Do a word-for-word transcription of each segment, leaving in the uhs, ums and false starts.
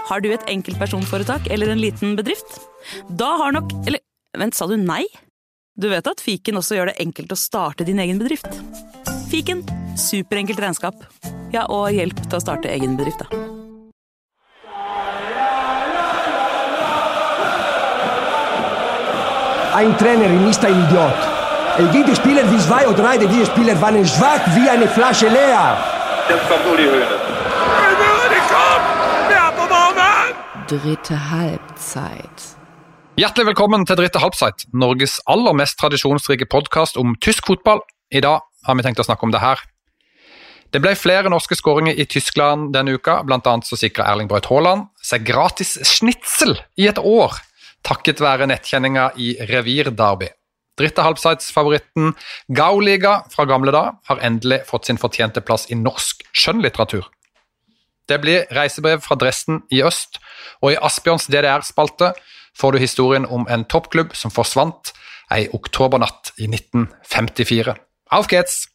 Har du et enkeltpersonforetak eller en liten bedrift? Da har nok... Eller, vent, sa du nei? Du vet at Fiken også gjør det enkelt å starte din egen bedrift. Fiken, superenkelt regnskap. Ja, og hjelp til å starte egen bedrift, da. Ein Trainer ist ein Idiot. Jede Spieler wie zwei oder drei, die Spieler waren schwach wie eine Flasche leer. Jetzt kommt Uli Hoeneß. Dritte halvtid. Hjertelig velkommen til Dritte halvtid, Norges aller mest tradisjonsrike podcast om tysk fotball. I dag har vi tenkt å snakke om det her. Det ble flere norske skåringer i Tyskland denne uka, blant annet så sikret Erling Braut Haaland seg gratis schnitzel i et år, takket være nettkjenninga i Revir-derby. Dritte halvtids-favoritten Gauliga fra gamle da har endelig fått sin fortjente plass i norsk skjønnlitteratur. Det blir reisebrev fra Dresden i øst, og i Asbjørns D D R-spalte får du historien om en toppklubb som forsvant ei oktobernatt i nitten femtifire. Auf geht's!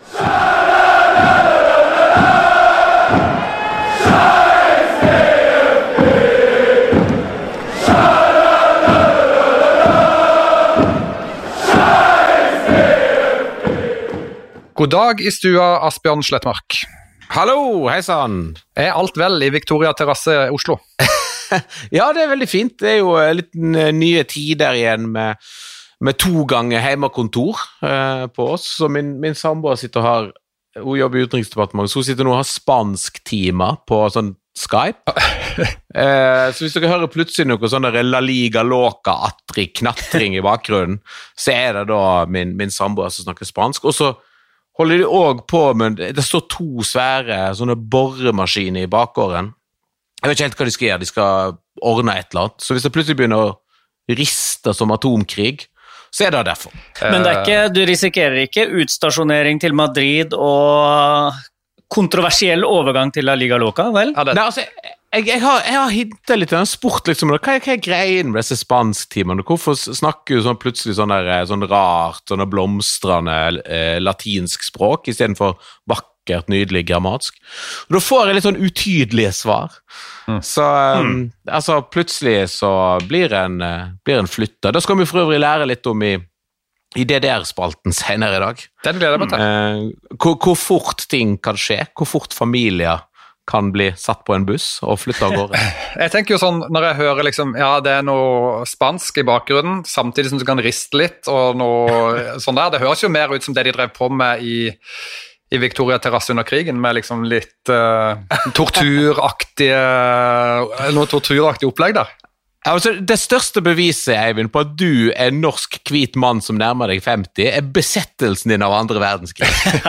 God dag i stua, Asbjørn Slettmark. Hallo, hei sann. Er alt vel i Victoria Terrasse, Oslo? Ja, det er veldig fint. Det er jo litt nye tider igjen med, med to ganger hjemmekontor eh, på oss. Så min, min samboer sitter og har, hun jobber i utenriksdepartementet, så hun sitter nå og har spansk timer på sånn Skype. eh, så hvis dere hører plutselig noe sånn der La Liga Loca Atri knatring i bakgrunnen, så er det da min, min samboer som snakker spansk. Og så holder de også på med, det står to svære sånne borremaskiner i bakgården. Jeg vet ikke helt hva de skal gjøre, de skal ordne et eller annet. Så hvis det plutselig begynner å riste som atomkrig, så er det derfor. Men det er ikke, du risikerer ikke utstasjonering til Madrid og kontroversiell overgang til La Liga Loca, vel? Ja, det... Nei, altså, jeg, jeg har, jeg har hintet litt, jeg har spurt liksom, hva er, hva er greien med disse spansktimene? Hvorfor snakker du sånn plutselig sånn, der, sånn rart, sånn blomstrende eh, latinsk språk, i stedet for vakkert, nydelig grammatsk? Og da får jeg litt sånn utydelige svar. Mm. Så um, mm. altså, plutselig så blir en, blir en flytta. Da skal vi for øvrig lære litt om i i D D R-spalten senere i dag. Den gleder jeg meg til. Eh, hvor, hvor fort ting kan skje, hvor fort familier kan bli satt på en buss og flytte av gårde. Jeg tenker jo sånn, når jeg hører liksom, ja, det er noe spansk i bakgrunnen, samtidig som du kan riste litt, og noe sånn der, det høres jo mer ut som det de drev på med i, i Victoria Terrasse under krigen, med liksom litt uh, torturaktige, noe torturaktig opplegg der. Altså, det største beviset, Eivind, på at du er en norsk hvit mann som nærmer deg femti, er besettelsen din av andre verdenskrig.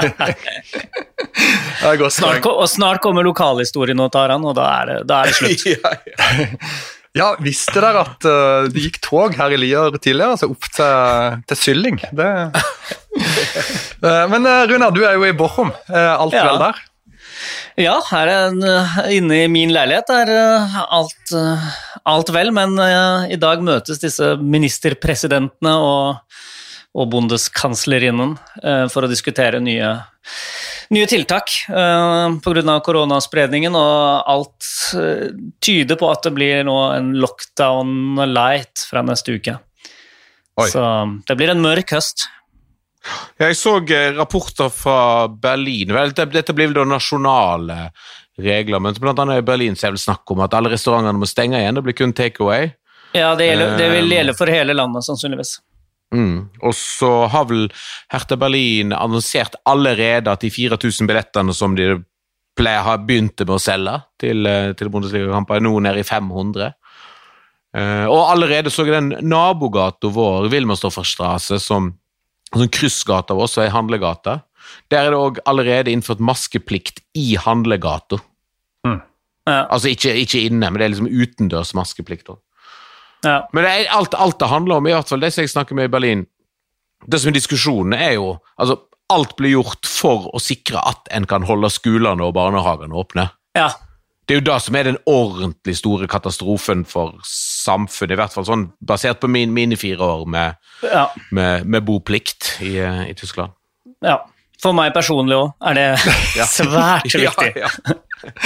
snart, og snart kommer lokalhistorien og tar han, og da er det, da er det slutt. ja, ja. ja, visste dere at uh, det gikk tog her i Lier tidligere, altså opp til, til Sylling? Det... uh, men uh, Runar, du er jo i Bochum, uh, alt ja. vel der? Ja, her er en, inne i min leilighet er alt, alt vel, men uh, i dag møtes disse ministerpresidentene og, og bondeskanslerinnen uh, for å diskutere nye, nye tiltak uh, på grunn av koronaspredningen, og alt uh, tyder på at det blir nå en lockdown light fra neste uke. Oi. Så det blir en mørk høst. Jeg så rapporter fra Berlin. Vel, dette blir vel da nasjonale regler, men blant annet i Berlin så er det snakk om at alle restaurantene må stenge igjen, det blir kun takeaway. Ja, det, gjelder, det vil gjelde for hele landet, sannsynligvis. Mm. Og så har vel Hertha Berlin annonsert allerede at de fire tusen billettene som de pleier har begynt med å selge til, til Bundesliga-kamper, er nå nede i fem hundre. Og allerede så er den nabogata vår, Wilmersdorferstrasse, som sånn kryssgata av oss og en handlegata. Der er det også allerede innført maskeplikt i handlegata. Mm. Ja. Altså ikke, ikke inne, men det er liksom utendørs maskeplikt. Ja. Men det er alt, alt det handler om, i hvert fall det som jeg snakker med i Berlin, det som er diskusjonen er jo, altså alt blir gjort for å sikre at en kan holde skolene og barnehagene åpne. Ja. Det er jo det som er den ordentlig store katastrofen for samfunnet, i hvert fall sånn basert på min, mine fire år med, ja. med, med boplikt i, i Tyskland. Ja, for meg personlig også er det ja. svært viktig. Ja, ja.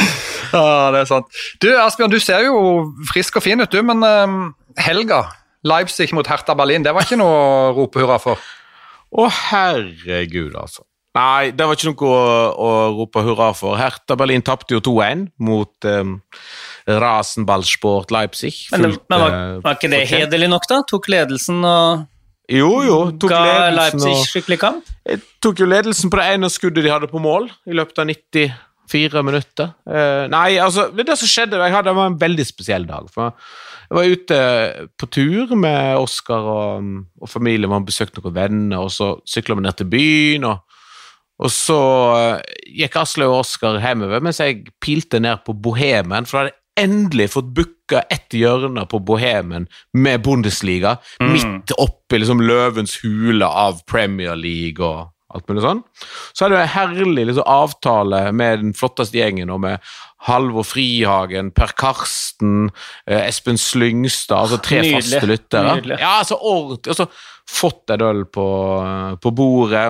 Ja, det er sant. Du, Asbjørn, du ser jo frisk og fin ut, du, men um, helga, Leipzig mot Hertha Berlin, det var ikke noe å rope hurra for. Å, herregud, altså. Nei, det var ikke noe å, å rope hurra for. Hertha Berlin tappte jo to en mot um, Rasenballsport Leipzig. Men, Fullt, men var, uh, var ikke det fortjent. hederlig nok da? Tok ledelsen og Jo, jo. Tok ga ledelsen Leipzig og, skikkelig kamp? jeg tok jo ledelsen på det ene skuddet de hadde på mål i løpet av nittifire minutter. Uh, nei, altså, det som skjedde, jeg hadde det var en veldig spesiell dag. For jeg var ute på tur med Oskar og, og familien, man besøkte noen venner, og så syklet vi ned til byen, og Og så uh, gikk Asle og Oskar hjemover, mens jeg pilte ned på Bohemen, for da hadde jeg endelig fått booka ett hjørne på Bohemen med Bundesliga, mm. midt oppe i liksom løvens hule av Premier League og alt mulig sånn. Så hadde jeg en herlig liksom, avtale med den flotteste gjengen, og med Halvor Frihagen, Per Karsten, eh, Espen Slyngstad, altså tre Nydelig. faste lyttere. Nydelig. Ja, altså ordentlig. Og så fått et øl på, på bordet.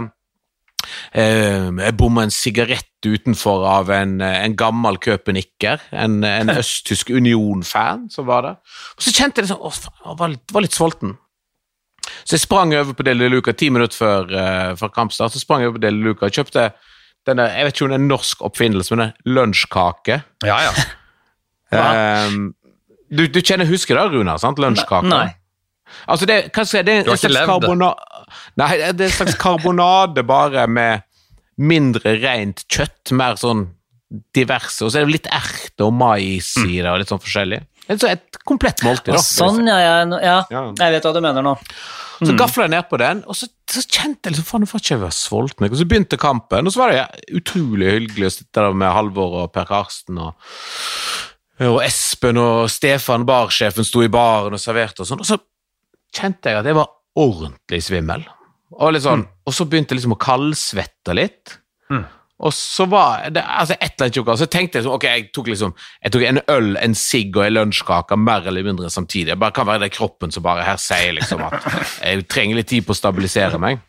Eh, jeg bomma en sigarett utenfor av en, en gammel køpenikker, en, en østtysk Union-fan som var der. Og så kjente jeg det sånn, å, faen, jeg var litt, var litt sulten. Så jeg sprang over på Deli Luca ti minutter før, uh, før kampstart, så sprang jeg over på Deli Luca og kjøpte denne, jeg vet ikke om det er en norsk oppfinnelse, men en lunsjkake. Ja, ja. um, du, du kjenner, husker det, Runa, sant? Lunsjkake? Nei. Altså, det, hva skal jeg, det er Du har en ikke slags levd det. karbonade, nei, det er en slags karbonade bare med mindre rent kjøtt, mer sånn diverse, og så er det litt ert og mais i det, og litt sånn forskjellig. Et, et komplett måltid, da. Sånn, ja, ja, ja, Ja. jeg vet hva du mener nå. Så gaflet jeg ned på den, og så, så kjente jeg liksom, faen, nå får ikke jeg være sulten. Og så begynte kampen, og så var det utrolig hyggelig å sitte der med Halvor og Per Karsten, og, og Espen og Stefan, barsjefen, sto i baren og serverte og sånn, og så kjente jeg at jeg var ordentlig svimmel. Og, litt sånn, mm. og så begynte jeg liksom å kaldsvette litt, mm. og så var det, altså et eller annet tjukkere, så tenkte jeg liksom, ok, jeg tok liksom, jeg tok en øl, en sigg og en lunsjkake, mer eller mindre samtidig. Jeg bare kan være det kroppen som bare her sier liksom at jeg trenger litt tid på å stabilisere meg.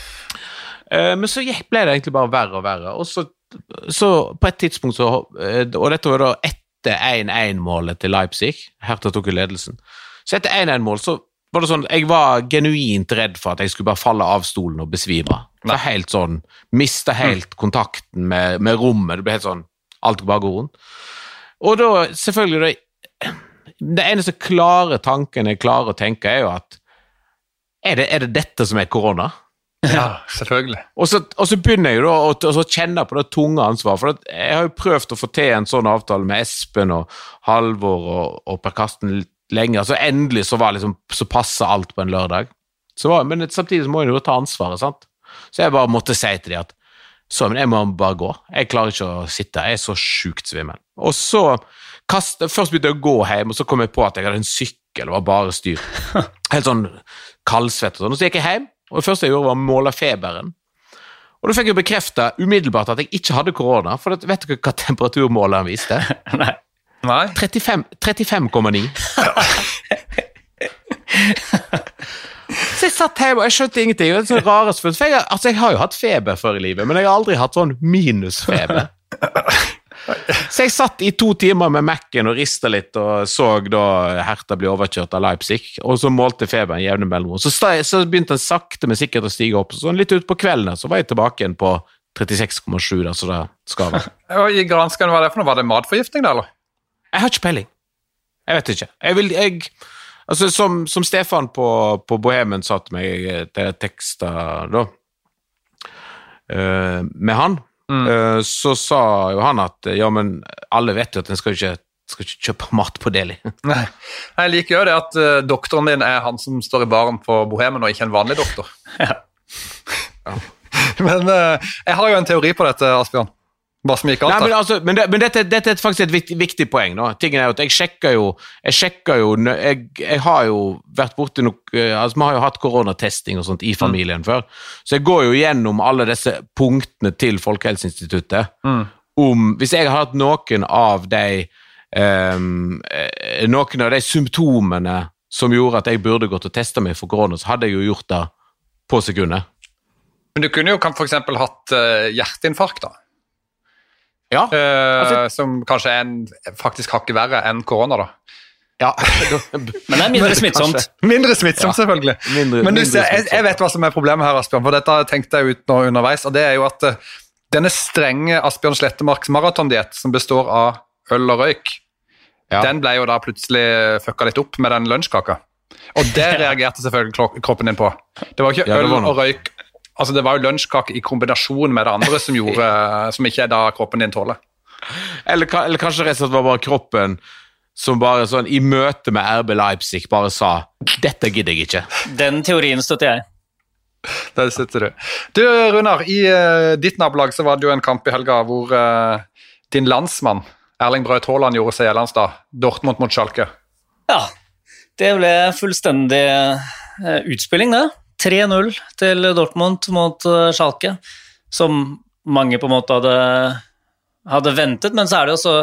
Uh, men så ble det egentlig bare verre og verre, og så, så på et tidspunkt så, uh, og dette var da etter en en-målet til Leipzig, Hertha tok jo ledelsen, så etter en en-mål så var det sånn, jeg var genuint redd for at jeg skulle bare falle av stolen og besvime. Så helt sånn, mistet helt kontakten med, med rommet, det ble helt sånn, alt bare går rundt. Og da, selvfølgelig, det, det eneste klare tanken jeg klarer å tenke er jo at, er det, er det dette som er korona? Ja, selvfølgelig. Og så, og så begynner jeg jo da å, å kjenne på det tunge ansvaret, for at jeg har jo prøvd å få til en sånn avtale med Espen og Halvor og, og Per Karsten lenge, altså endelig så var liksom, så passet alt på en lørdag. Så var, men samtidig så må jeg jo ta ansvaret, sant? Så jeg bare måtte si til de at, så, men jeg må bare gå. Jeg klarer ikke å sitte, jeg er så sjukt svimmel. Og så, kastet, først begynte jeg å gå hjem, og så kom jeg på at jeg hadde en sykkel, det var bare styr. Helt sånn kaldsvett og sånn. Og så gikk jeg hjem, og det første jeg gjorde var å måle feberen. Og da fikk jeg bekreftet umiddelbart at jeg ikke hadde korona, for vet du hva temperaturmåleren viste? Nei. Nei. trettifem komma ni. Så jeg satt hjemme, og jeg skjønte ingenting, og det er sånn rarest følelse, for jeg, altså jeg har jo hatt feber før i livet, men jeg har aldri hatt sånn minusfeber. Så jeg satt i to timer med Mac-en og ristet litt, og så da Hertha bli overkjørt av Leipzig, og så målte feberen jevne mellom. Så, så begynte den sakte men sikkert å stige opp, så litt ut på kvelden, så var jeg tilbake igjen på trettiseks komma sju, så det skal være. Og i gransken, hva var det for noe? Var det matforgiftning da, eller? Jeg har ikke peiling. Jeg vet ikke. Jeg vil, jeg, altså som, som Stefan på, på Bohemen sa til meg til tekster da, uh, med han, mm. uh, så sa jo han at, ja, men alle vet jo at en skal ikke, skal ikke kjøpe mat på Deli. Nei, jeg liker jo det at uh, doktoren din er han som står i baren på Bohemen, og ikke en vanlig doktor. Ja. Ja. Men uh, jeg har jo en teori på dette, Asbjørn. Bare som ikke alt. Nei, men, altså, men, det, men dette, dette er faktisk et viktig, viktig poeng. Nå. Tingen er jo at jeg sjekker jo, jeg sjekker jo, jeg, jeg har jo vært borte nok, altså vi har jo hatt koronatesting og sånt i familien mm. før, så jeg går jo gjennom alle disse punktene til Folkehelseinstituttet, mm. om, hvis jeg har hatt noen av de, um, noen av de symptomene som gjorde at jeg burde gått og testet meg for korona, så hadde jeg jo gjort det på sekundet. Men du kunne jo for eksempel hatt uh, hjerteinfarkt da. Ja. Uh, som kanskje er en, faktisk hakket verre enn korona, da. Ja. Men det er mindre smittsomt. Mindre smittsomt, ja. Selvfølgelig. Mindre, Men du, mindre jeg, jeg vet hva som er problemet her, Asbjørn, for dette tenkte jeg ut nå underveis, og det er jo at uh, denne strenge Asbjørn Slettemarks maratondiett, som består av øl og røyk, ja. Den ble jo da plutselig fucka litt opp med den lunsjkaka. Og det reagerte selvfølgelig kroppen din på. Det var ikke ja, øl var og røyk, altså det var jo lunsjkake i kombinasjon med det andre som gjorde, som ikke er da kroppen din tåler. Eller, eller kanskje rett og slett var bare kroppen som bare sånn i møte med R B Leipzig bare sa, dette gidder jeg ikke. Den teorien støtter jeg. Der sitter du. Du, Runar, i uh, ditt nabolag så var det jo en kamp i helga hvor uh, din landsmann, Erling Braut Haaland, gjorde seg gjeldende da, Dortmund mot Schalke. Ja, det ble fullstendig uh, utspilling det. tre null til Dortmund mot uh, Schalke, som mange på en måte hadde, hadde ventet, men så er det jo så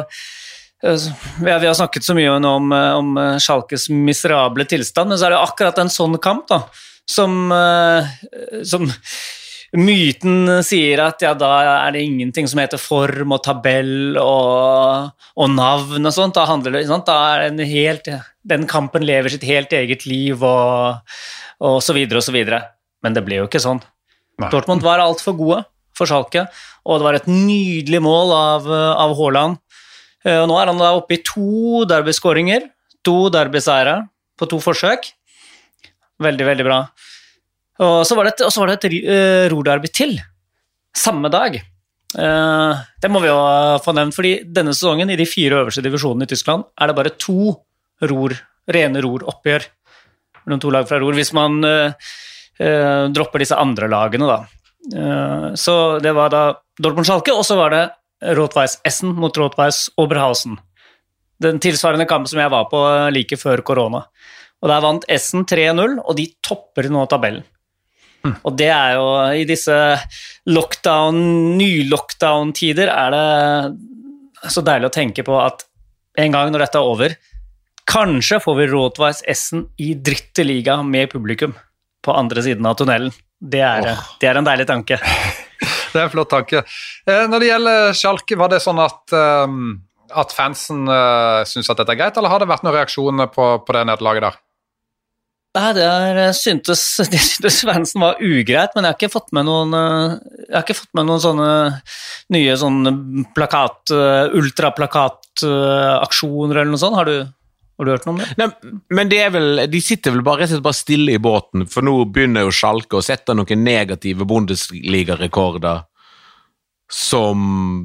Vi har snakket så mye om, om Schalkes miserable tilstand, men så er det akkurat en sånn kamp da, som, som myten sier at ja, da er det ingenting som heter form og tabell og, og navn og sånt, da handler det, sant? Da er den, helt, den kampen lever sitt helt eget liv og, og så videre og så videre, men det ble jo ikke sånn. Nei. Dortmund var alt for gode for Schalke, og det var et nydelig mål av, av Haaland. Og nå er han da oppe i to derbyskåringer, to derbyseiere på to forsøk. Veldig, veldig bra. Og så var det et, og så var det et uh, rorderby til, samme dag. Uh, det må vi jo få nevnt, fordi denne sesongen i de fire øverste divisjonene i Tyskland er det bare to ror, rene ror-oppgjør. Noen to lag fra ror, hvis man uh, uh, dropper disse andre lagene da. Uh, så det var da Dortmund-Schalke, og så var det Rot-Weiss Essen mot Rot-Weiss Oberhausen. Den tilsvarende kamp som jeg var på like før korona. Og der vant Essen tre null, og de topper nå tabellen. Mm. Og det er jo, i disse lockdown, ny-lockdown-tider, er det så deilig å tenke på at en gang når dette er over, kanskje får vi Rot-Weiss Essen i dritte liga med publikum på andre siden av tunnelen. Det er, oh. det er en deilig tanke. Det er en flott tanke. Når det gjelder Schalke, var det sånn at, um, at fansen uh, synes at dette er greit, eller har det vært noen reaksjoner på, på det nederlaget der? Nei, det er, syntes, det syntes fansen var ugreit, men jeg har ikke fått med noen, jeg har ikke fått med noen sånne nye sånne plakat, ultraplakataksjoner eller noe sånt. Har du, har du hørt noe om det? Nei, men det er vel, de sitter vel bare, bare stille i båten, for nå begynner jo Schalke å sette noen negative Bundesliga-rekorder som,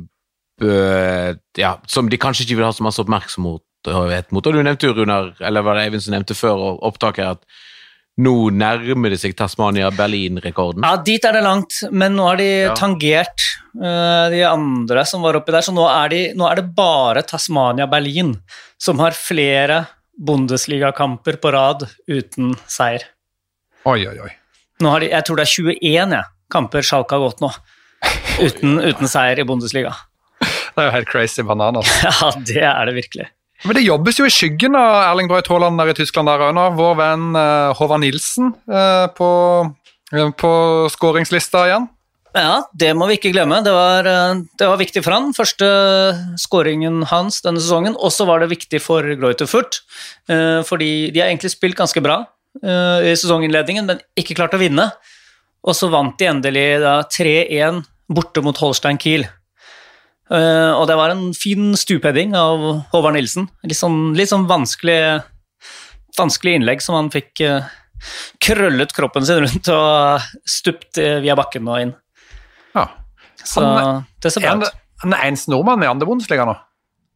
øh, ja, som de kanskje ikke vil ha så masse oppmerksomhet mot. Og du nevnte jo, Runar, eller var det Eivind som nevnte før opptaket, at nå nærmer det seg Tasmania-Berlin-rekorden. Ja, dit er det langt, men nå har de ja. tangert uh, de andre som var oppi der, så nå er, de, nå er det bare Tasmania-Berlin som har flere Bundesliga-kamper på rad uten seier. Oi, oi, oi. Nå har de, jeg tror det er tjueen ja, kamper Schalke har gått nå, uten, uten seier i Bundesliga. Det er jo helt crazy bananas. Ja, det er det virkelig. Men det jobbes jo i skyggen av Erling Braut Haaland der i Tyskland der nå. Vår venn uh, Håvard Nilsen uh, på, uh, på scoringslista igjen. Ja, det må vi ikke glemme. Det var, uh, det var viktig for han. Første scoringen hans denne sesongen. Også var det viktig for Greuther Fürth, uh, fordi de har egentlig spilt ganske bra uh, i sesonginnledningen, men ikke klart å vinne. Og så vant de endelig da, tre en borte mot Holstein Kiel. Uh, og det var en fin stupheading av Håvard Nilsen. Litt sånn, litt sånn vanskelig, vanskelig innlegg som han fikk uh, krøllet kroppen sin rundt og stupt uh, via bakken og inn. Ja. Så han, det ser bra ut. Han er eneste nordmann i andre Bundesliga nå?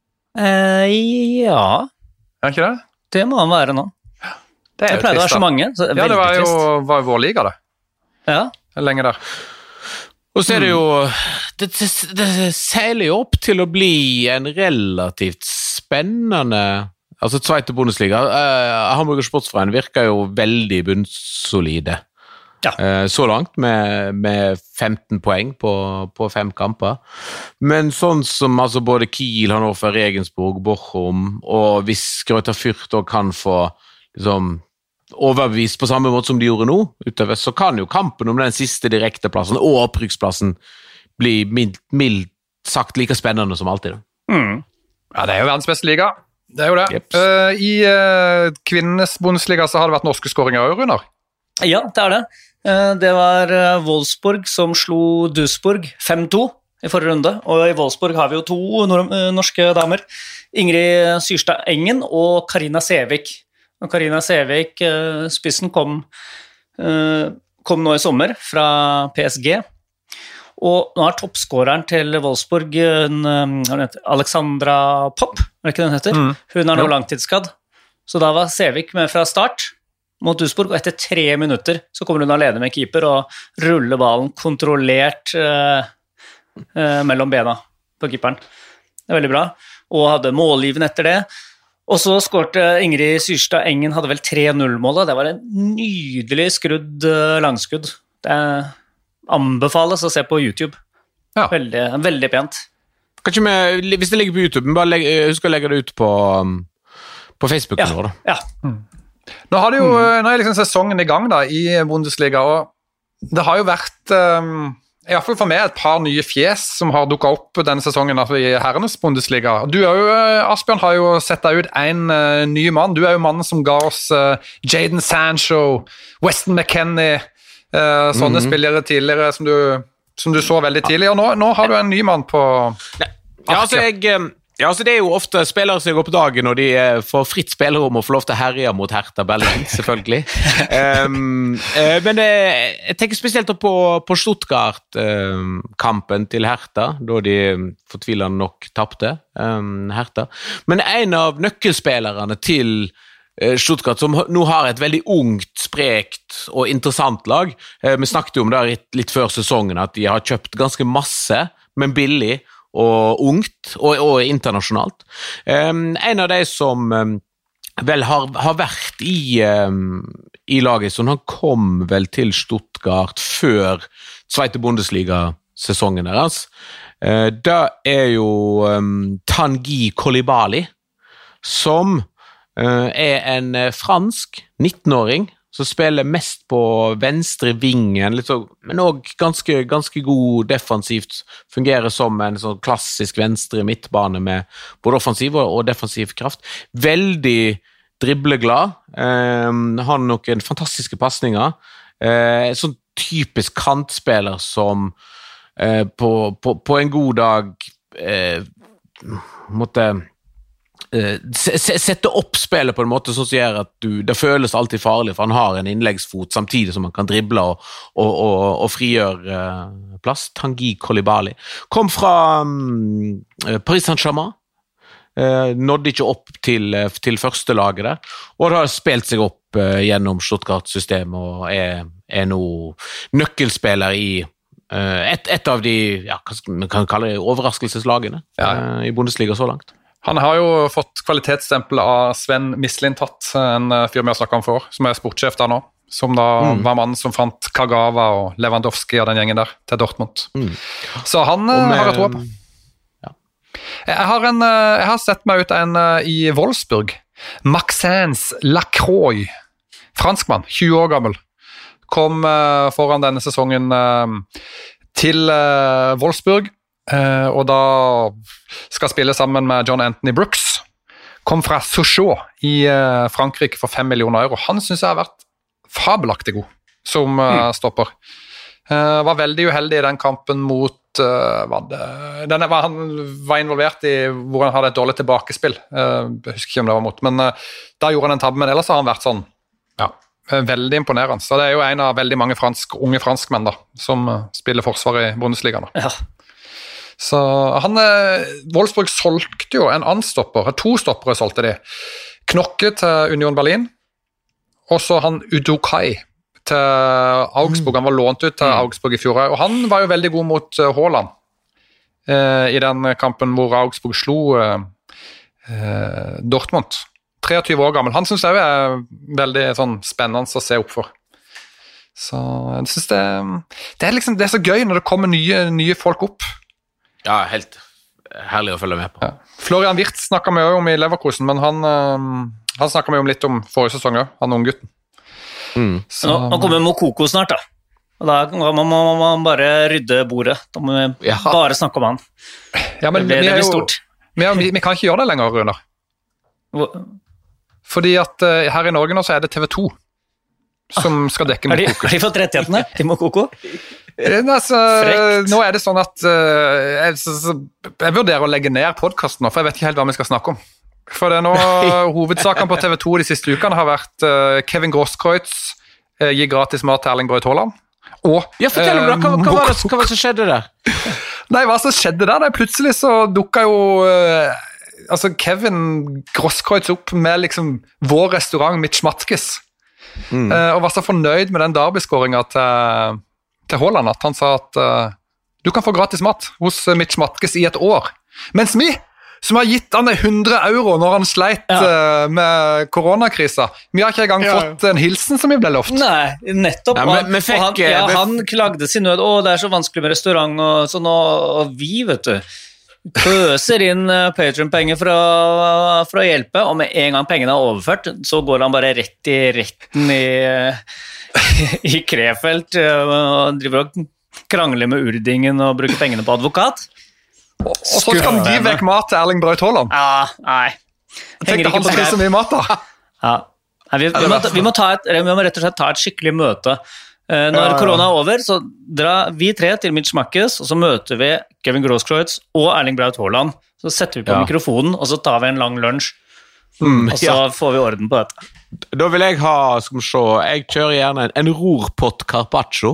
Uh, ja. Er ikke det? Det må han være nå. Det, det pleide å være så mange. Så ja, det var jo, var jo vår liga, det. Ja. Lenge der. Og så er det jo, det, det, det seiler jo opp til å bli en relativt spennende, altså Zweite Bundesliga. Uh, Hamburger Sportsverein virker jo veldig bunnsolide. Ja. Uh, så langt, med, med femten poeng på, på fem kamper. Men sånn som altså, både Kiel, Hannover, Regensburg, Bochum, og hvis Greuther Fürth kan få liksom, overbevist på samme måte som de gjorde nå, utover, så kan jo kampen om den siste direkteplassen og opprykksplassen bli mildt, mildt sagt like spennende som alltid. Da. Mm. Ja, det er jo verdens beste liga. Det er jo det. Yep. Uh, I uh, kvinnenes Bundesliga så har det vært norske skåringer også, Runar. Ja, det er det. Uh, det var uh, Wolfsburg som slo Duisburg fem to i forrige runde, og i Wolfsburg har vi jo to nor- uh, norske damer. Ingrid Syrstad Engen og Karina Sævik. Og Karina Sævik, uh, spissen, kom, uh, kom nå i sommer fra P S G. Og nå har toppskåreren til Wolfsburg, en, um, Alexandra Popp, er det ikke den heter? Mm. Hun er nå ja. langtidsskadd. Så da var Sævik med fra start mot Duisburg, og etter tre minutter så kommer hun alene med keeper og ruller ballen kontrollert uh, uh, mellom bena på keeperen. Det er veldig bra. Og hadde målgiven etter det. Og så skårte Ingrid Syrstad Engen, hadde vel tre null-målet. Det var en nydelig skrudd uh, langskudd. Det er anbefales å se på YouTube. Ja. Veldig, veldig pent. Kanskje vi, hvis det ligger på YouTube, bare legge, husk å legge det ut på, på Facebook ja. nå da. Ja. Mm. Nå, har det jo, mm. nå er liksom sesongen i gang da, i Bundesliga, og det har jo vært, um, i hvert fall for meg, et par nye fjes som har dukket opp denne sesongen altså, i herrenes Bundesliga. Du er jo, Asbjørn, har jo sett deg ut en uh, ny mann. Du er jo mannen som ga oss uh, Jadon Sancho, Weston McKennie, Uh, sånne mm-hmm. spillere tidligere som du, som du så veldig tidlig, og nå, nå har du en ny mann på ja, altså, jeg, ja, altså det er jo ofte spillere som går på dagen når de får fritt spillerom og får lov til å herje mot Hertha Berlin, selvfølgelig. um, uh, men det, jeg tenker spesielt på, på Stuttgart-kampen um, til Hertha, da de fortvilende nok tappte um, Hertha. Men en av nøkkelspillerne til Stuttgart, som nå har et veldig ungt, sprekt og interessant lag. Vi snakket jo om det litt før sesongen, at de har kjøpt ganske masse, men billig og ungt, og, og internasjonalt. Um, en av de som um, vel har, har vært i, um, i laget, så han kom vel til Stuttgart før Zweite Bundesliga-sesongen deres. Uh, det er jo um, Tanguy Coulibaly, som Uh, er en uh, fransk nittenåring som spiller mest på venstre vingen, litt så, men også ganske, ganske god defensivt, fungerer som en sånn klassisk venstre midtbane med både offensiv og, og defensiv kraft. Veldig dribleglad, uh, har noen fantastiske passninger, uh, sånn typisk kantspiller som uh, på, på, på en god dag uh, måtte sette opp spillet på en måte som gjør at du, det føles alltid farlig, for han har en innleggsfot samtidig som han kan drible og, og, og, og frigjøre uh, plass. Tanguy Coulibaly kom fra um, Paris Saint-Germain, uh, nådde ikke opp til, uh, til første laget der, og det har spilt seg opp uh, gjennom Stuttgart-systemet og er, er nå nøkkelspiller i uh, et, et av de, ja, hva kan kalle det, overraskelseslagene ja. uh, i Bundesliga så langt. Han har jo fått kvalitetsstempel av Sven Mislintat, en fyr vi har snakket om før, som er sportssjef der nå, som da mm. var mannen som fant Kagawa og Lewandowski og den gjengen der til Dortmund. Mm. Så han med, har jeg tro på. Ja. Jeg, har en, jeg har sett meg ut en i Wolfsburg, Maxence Lacroix, franskmann, tjue år gammel, kom foran denne sesongen til Wolfsburg, Uh, og da skal spille sammen med John Anthony Brooks. Kom fra Sochaux i uh, Frankrike for fem millioner euro. Han synes jeg har vært fabelaktig god som uh, mm. stopper. Uh, var veldig uheldig i den kampen mot uh, hva det, denne, var, han var involvert i hvor han hadde et dårlig tilbakespill. Uh, jeg husker ikke om det var mot, men uh, da gjorde han en tabbe, men ellers har han vært sånn, ja, veldig imponerende. Så det er jo en av veldig mange fransk, unge franskmenn da, som uh, spiller forsvar i Bundesliga nå. Ja. Så han, Wolfsburg solgte jo en annen stopper, to stoppere solgte de. Knokke til Union Berlin, og så han Udokai til Augsburg. Han var lånt ut til Augsburg i fjor, og han var jo veldig god mot Haaland eh, i den kampen hvor Augsburg slo eh, Dortmund. treogtyve år gammel. Han synes jeg er veldig sånn, spennende å se opp for. Så jeg synes det, det, er liksom, det er så gøy når det kommer nye, nye folk opp. Ja, helt herlig å følge med på. Ja. Florian Wirtz snakket vi jo om i Leverkusen, men han, han snakket vi om litt om forrige sesong, han unggutten. Mm. Nå, nå kommer Mokoko snart da. Og da må man, må man bare rydde bordet. Da må vi ja. bare snakke om han. Ja, men det, vi, det blir jo, stort. Vi, vi, vi kan ikke gjøre det lenger, Runar. Fordi at uh, her i Norge nå så er det T V to som skal dekke Har de, Mokoko. har de fått rettighetene til Mokoko? Altså, nå er det sånn at uh, jeg, så, så, jeg vurderer å legge ned podcasten nå, for jeg vet ikke helt hva vi skal snakke om. For det er nå hovedsakene på T V to de siste ukene har vært uh, Kevin Grosskreutz uh, gir gratis mat til Erling Braut Haaland. Og, ja, fortell om det, hva, hva, var det, hva var det som skjedde der? Nei, hva som skjedde der? Det plutselig så dukket jo uh, altså Kevin Grosskreutz opp med liksom vår restaurant, Mitch Matkes, mm. uh, og var så fornøyd med den derbyskåringen til, til Haaland at han sa at uh, du kan få gratis mat hos Mitch Matkes i et år. Mens vi, som har gitt han hundre euro når han sleit ja. uh, med koronakrisa, vi har ikke engang ja. fått en hilsen som vi ble lovt. Nei, nettopp. Ja, men, men fikk, han, ja, han klagde sin nød, å det er så vanskelig med restaurant og sånn, og, og vi, vet du, pøser inn Patreon-penger for, for å hjelpe, og med en gang pengene er overført, så går han bare rett i retten i, i Krefeld og driver og krangler med Urdingen og bruker pengene på advokat. Og så skal han gi vekk mat til Erling Braut Haaland. Ja, nei. Tenk deg han som spiser mye mat da. Ja. Nei, vi, vi, må, vi, må ta et, vi må rett og slett ta et skikkelig møte. Når ja, ja. korona er over, så drar vi tre til Mitch Matkes, og så møter vi Kevin Grosskreutz og Erling Braut Haaland. Så setter vi på ja. mikrofonen, og så tar vi en lang lunsj. Mm, og så ja. får vi orden på dette. Da vil jeg ha, skal vi se, jeg kjører gjerne en, en rorpott carpaccio.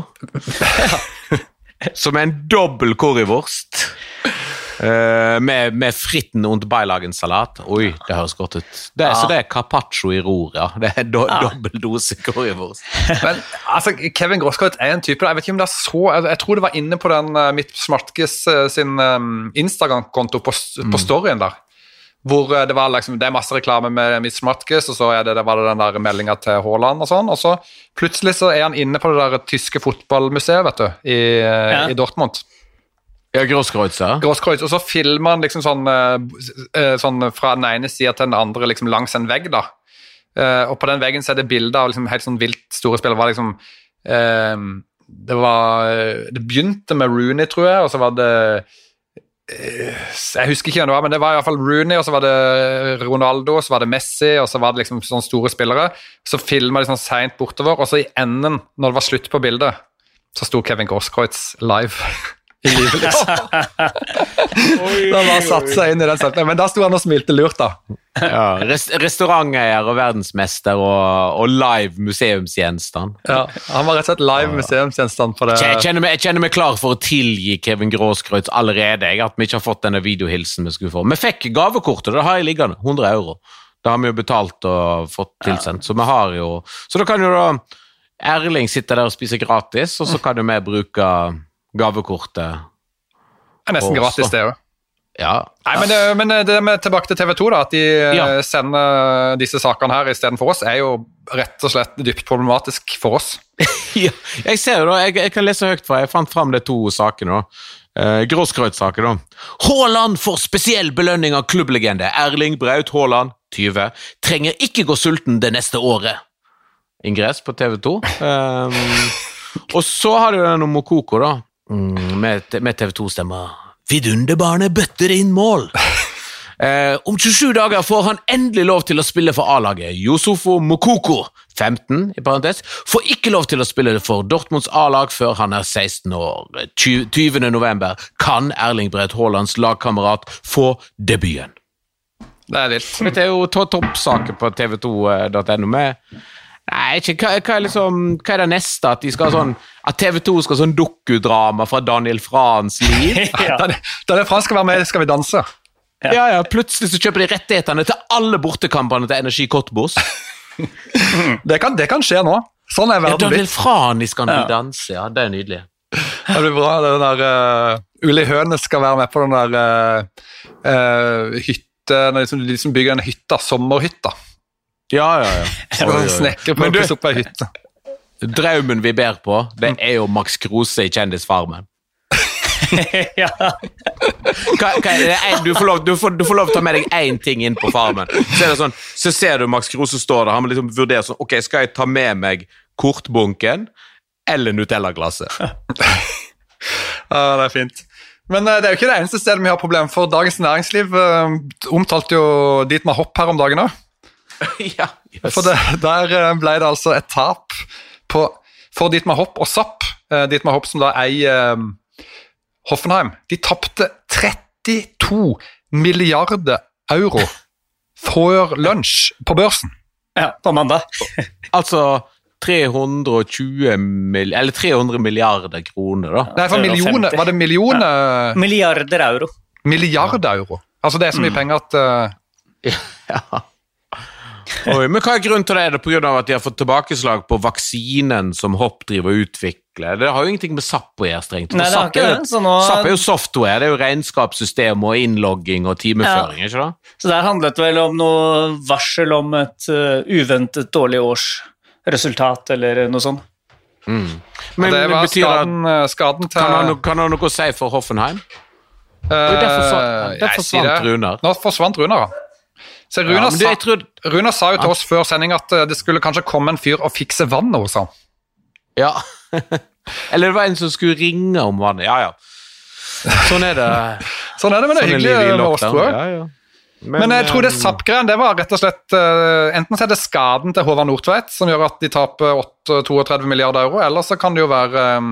Som er en dobbel currywurst. Uh, med, med fritten und beilagensalat. Oi, det høres godt ut. Det er, ja. Så det er carpaccio i ror, ja. Det er do, ja. dobbel dose currywurst. Men altså, Kevin Grosskreutz er en type, jeg vet ikke om det er så, jeg, jeg tror det var inne på den uh, Mitch Matkes uh, sin um, Instagram-konto på, mm. på storyen der, hvor uh, det var liksom, det er masse reklame med Mitch Matkes, og så er det, det var det den der meldingen til Haaland og sånn, og så plutselig så er han inne på det der tyske fotballmuseet, vet du, i, ja. i Dortmund. Ja, Grosskreutz, ja. Grosskreutz, og så filmer han liksom sånn, uh, sånn fra den ene siden til den andre liksom langs en vegg da. Uh, og på den veggen så er det bilder av liksom helt sånn vilt store spillere. Det var liksom, uh, det var, det begynte med Rooney, tror jeg, og så var det, uh, jeg husker ikke hva det var, men det var i hvert fall Rooney, og så var det Ronaldo, og så var det Messi, og så var det liksom sånne store spillere. Så filmet de sånn sent bortover, og så i enden, når det var slutt på bildet, så sto Kevin Grosskreutz live. I livet, liksom. Da var satt seg inn i den setningen, men da sto han og smilte lurt da. Ja, rest, restauranteier og verdensmester og, og live museumsgjenstand. Ja, han var rett og slett live museumsgjenstand på det. Jeg kjenner, meg, jeg kjenner meg klar for å tilgi Kevin Grosskreutz allerede, jeg, at vi ikke har fått denne videohilsen vi skulle få. Vi fikk gavekortet, det har jeg liggende, hundre euro. Da har vi jo betalt og fått tilsendt, så vi har jo, så da kan jo da Erling sitte der og spise gratis, og så kan jo vi bruke gavekortet. Det er nesten gratis det jo. Ja. Nei, men det, men det med tilbake til T V to da, at de ja. sender disse sakene her i stedet for oss, er jo rett og slett dypt problematisk for oss. Ja, jeg ser jo da, jeg, jeg kan lese høyt for, jeg fant frem de to sakene da. Uh, Grosskreutz-saken da. Haaland får spesiell belønning av klubblegende. Erling Braut Haaland, tyve, trenger ikke gå sulten det neste året. Ingress på T V to. Um, og så har du den om Mokoko da. Mm, med, med T V to-stemmer. Vidunderbarnet bøtter inn mål. eh, om tjuesju dager får han endelig lov til å spille for A-laget. Yusufo Mokoko, femten, i parentes, får ikke lov til å spille for Dortmunds A-lag før han er seksten år. tyvende november kan Erling Braut Haalands lagkamerat få debuten. Det er vilt. Dette er jo toppsaker på T V to dot no med Nei, ikke, hva, hva, er liksom, hva er det neste? At de skal sånn, at T V to skal sånn dokudrama fra Daniel Frans liv? Ja. Daniel Frans skal være med, skal vi danse? Ja, ja, ja plutselig så kjøper de rettighetene til alle bortekampene til Energi Cottbus. det, kan, det kan skje nå. Sånn er verden ja, Daniel blitt. Frans kan ja. de danse, ja, det er nydelig. Det blir bra, det er den der uh, Uli Hønes skal være med på den der uh, uh, hytte, når de som, de som bygger en hytte, sommerhytta. Ja, ja, ja. Så oi, oi. Snekker på å opp ei hytte. Drømmen vi ber på, det er jo Max Kruse i Kjendisfarmen. Ja. Hva, hva er det? Du får, lov, du, får, du får lov til å ta med deg én ting inn på farmen. Så, er det sånn, så ser du Max Kruse står der, han må liksom vurdere sånn, ok, skal jeg ta med meg kortbunken, eller Nutella-glasset. Ja, det er fint. Men uh, det er jo ikke det eneste stedet vi har problem for. Dagens Næringsliv uh, omtalte jo Dietmar Hopp her om dagen også. Ja, yes. For det, der uh, ble det altså et tap på, for Dietmar Hopp og Zapp. Uh, Dietmar Hopp som da eier uh, Hoffenheim. De tappte trettito milliarder euro før lunsj på børsen. Ja, på mandag. Altså tre hundre og tjue mil, eller tre hundre milliarder kroner da. Nei, for millioner, var det millioner? Ja. Milliarder euro. Milliarder euro. Altså det er så mye mm. penger at... Uh... Ja. Oi, men hva er grunnen til det? Er det på grunn av at de har fått tilbakeslag på vaksinen som Hopp driver og utvikler? Det har jo ingenting med Zapp å gjøre strengt. Nei, det har ikke det. Så nå... Zapp er jo software, det er jo regnskapssystem og innlogging og timeføring, ja. Ikke da? Så der handlet det vel om noe varsel om et uh, uventet dårlig års resultat, eller noe sånt. Mm. Men det var betyr skaden, at, skaden til... Kan han, kan han noe å si for Hoffenheim? Uh, der forsvant, der forsvant Runar. Nå forsvant Runar, da. Så Runar, ja, sa, tror... Runar sa jo til oss før sending at det skulle kanskje komme en fyr og fikse vannet hos ham. Ja, eller det var en som skulle ringe om vannet, ja, ja. Sånn er det. Sånn er det, men det er sånn hyggelig med oss, tror jeg. Ja, ja. Men, men jeg tror det Zapp-greien, det var rett og slett uh, enten så er det skaden til Håvard Nordtveit som gjør at de taper trettito milliarder euro, eller så kan det jo være um,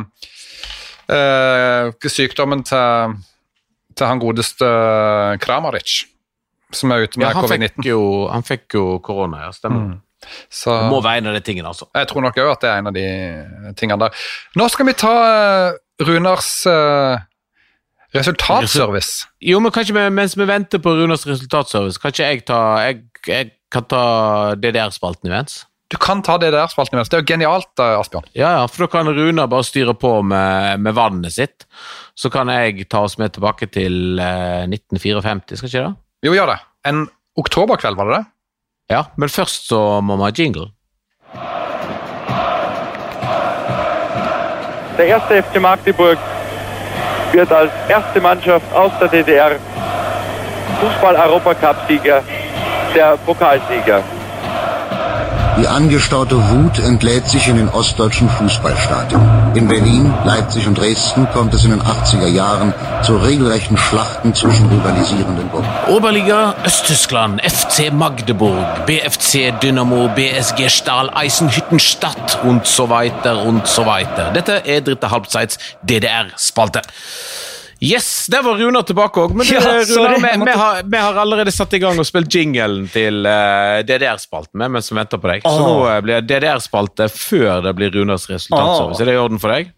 uh, sykdommen til, til han godeste Kramaric, som er ute med ja, covid nitten. Jo, han fikk jo korona, ja, stemmer. Mm. Så, det må være en av de tingene, altså. Jeg tror nok også at det er en av de tingene der. Nå skal vi ta uh, Runars... Uh, Resultatservice. Jo, men kanskje vi, mens vi venter på Runars resultatservice, kan ikke jeg ta, jeg, jeg kan ta D D R-spalten i vens? Du kan ta D D R-spalten i vens, det er jo genialt, Asbjørn. Ja, ja, for da kan Runar bare styre på med, med vannet sitt, så kan jeg ta oss med tilbake til eh, nitten femtifire, skal ikke det? Jo, gjør det. En oktoberkveld, var det det? Ja, men først så må vi ha jingle. Der erste F C Magdeburg wird als erste Mannschaft aus der D D R Fußball-Europacup-Sieger, der Pokalsieger. Die angestaute Wut entlädt sich in den ostdeutschen Fußballstadien. In Berlin, Leipzig und Dresden kommt es in den achtziger Jahren zu regelrechten Schlachten zwischen rivalisierenden Gruppen. Oberliga Østtyskland, F C Magdeburg, B F C Dynamo, B S G Stahl, Eisenhüttenstadt und so weiter und so weiter. Dette er dritte halvtids D D R-spalte. Yes, det var Runar tilbake også, men du, ja, Runar, vi, vi, har, vi har allerede satt i gang og spilt jinglen til uh, D D R-spalten med, mens vi venter på deg. Oh. Så nå uh, blir det D D R-spalte før det blir Runars resultatservice. Oh. Er det i orden for deg?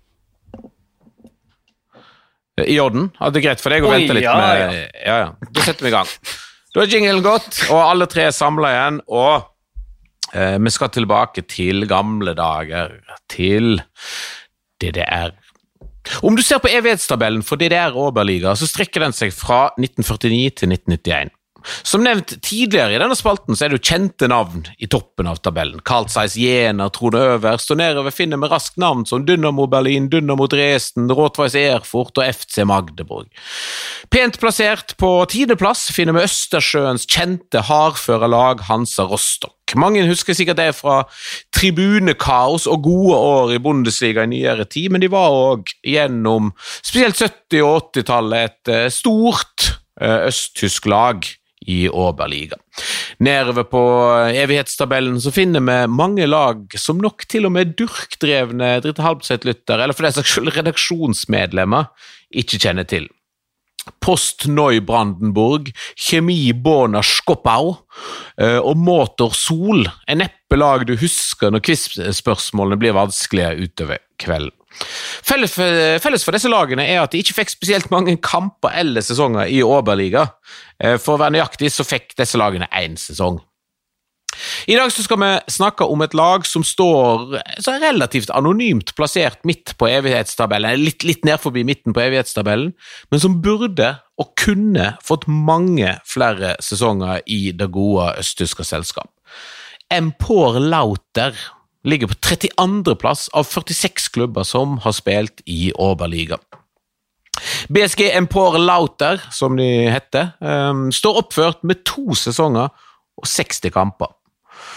I orden? Ja, det er greit for deg å Oi, vente litt ja, med... Ja. ja, ja. Da setter vi i gang. Da er jinglen gått, og alle tre er samlet igjen, og uh, vi skal tilbake til gamle dager, til D D R. Om du ser på evighetstabellen for D D R og Oberliga, så strekker den seg fra nitten førtini til nitten nittien. Som nevnt tidligere i denne spalten, så er det jo kjente navn i toppen av tabellen. Carl Zeiss Jena, Trone Øverst, og nedover finner vi raskt navn som Dynamo Berlin, Dynamo Dresden, Rot-Weiss Erfurt og F C Magdeburg. Pent plassert på tiendeplass finner vi Østersjøens kjente hardførerlag Hansa Rostock. Mange husker sikkert det fra tribunekaos og gode år i Bundesliga i nyere tid, men de var også gjennom spesielt sytti- og åttitallet et stort østtysk lag i Oberliga. Nedover på evighetstabellen så finner vi mange lag som nok til og med durkdrevne dritte halvsett-lytter, eller for det slags redaksjonsmedlemmer, ikke kjenner til. Post Neubrandenburg, Kjemi Bona Skopau og Motor Sol er neppe lag du husker når quiz-spørsmålene blir vanskelige utover kvelden. Felles for, felles for disse lagene er at de ikke fikk spesielt mange kamper eller sesonger i Oberliga. For å være nøyaktig så fikk disse lagene en sesong. I dag så skal vi snakke om et lag som står så relativt anonymt plassert midt på evighetstabellen, litt, litt ned forbi midten på evighetstabellen, men som burde og kunne fått mange flere sesonger i det gode østtyske selskap. Empor Lauter ligger på trettiandre plass av førtiseks klubber som har spilt i Oberliga. B S G Empor Lauter, som de heter, um, står oppført med to sesonger og seksti kamper.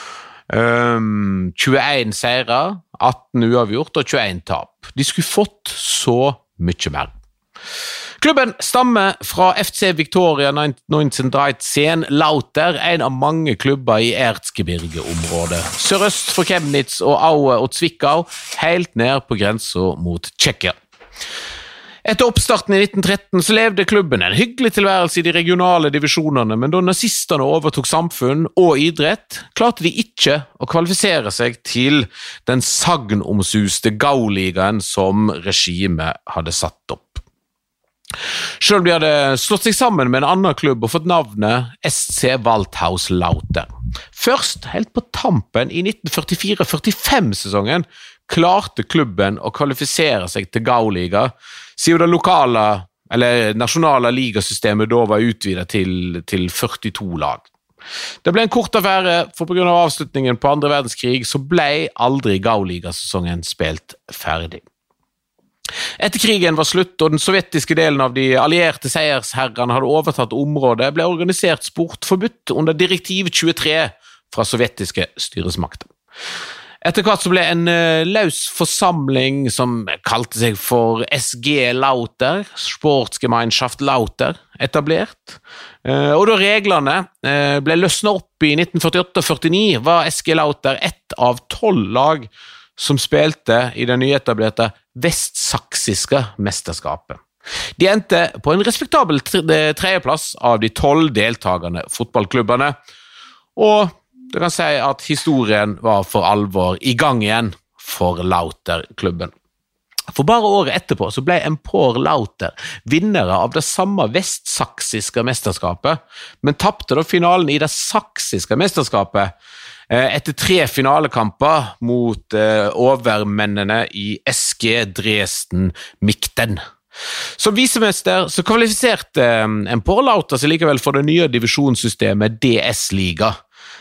Um, tjueen seirer, atten uavgjort og tjueen tap. De skulle fått så mye mer. Klubben stammer fra F C Victoria neunzehnhundertdreizehn Lauter, en av mange klubber i Erzgebirge-området. Sørøst for Chemnitz og Aue og Zwickau, helt ned på grensen mot Tsjekkia. Etter oppstarten i nitten tretten så levde klubben en hyggelig tilværelse i de regionale divisjonene, men da nazistene overtok samfunn og idrett, klarte de ikke å kvalifisere seg til den sagnomsuste Gauligaen som regimet hadde satt opp. Selv om de hadde slått seg sammen med en annen klubb og fått navnet S C Waldhaus Lauter. Først, helt på tampen i nitten førtifire førtifem-sesongen, klarte klubben å kvalifisere seg til Gauliga, siden det lokale, eller nasjonale ligasystemet da var utvidet til, til førtito lag. Det ble en kort affære, for på grunn av avslutningen på andre verdenskrig så ble aldri Gauliga-sesongen spilt ferdig. Etter krigen var slutt, og den sovjetiske delen av de allierte seiersherrene hadde overtatt området, ble organisert sport forbudt under direktiv tjuetre fra sovjetiske styresmakter. Etter hvert så ble en løs forsamling som kalte seg for S G Lauter, Sportsgemeinschaft Lauter, etablert. Og da reglene ble løsnet opp i nitten førtiåtte førtini, var S G Lauter ett av tolv lag som spilte i den nyetablerte vestsaksiske mesterskapet. De endte på en respektabel tredjeplass av de tolv deltagende fotballklubbene, og det kan si at historien var for alvor i gang igjen for Lauter-klubben. For bare året etterpå så ble Empor Lauter vinnere av det samme vestsaksiske mesterskapet, men tappte da finalen i det saksiske mesterskapet etter tre finalekamper mot eh, overmennene i S G Dresden Mikten. Som visemester så kvalifiserte eh, Empor Lauter seg likevel for det nye divisjonssystemet D S-liga.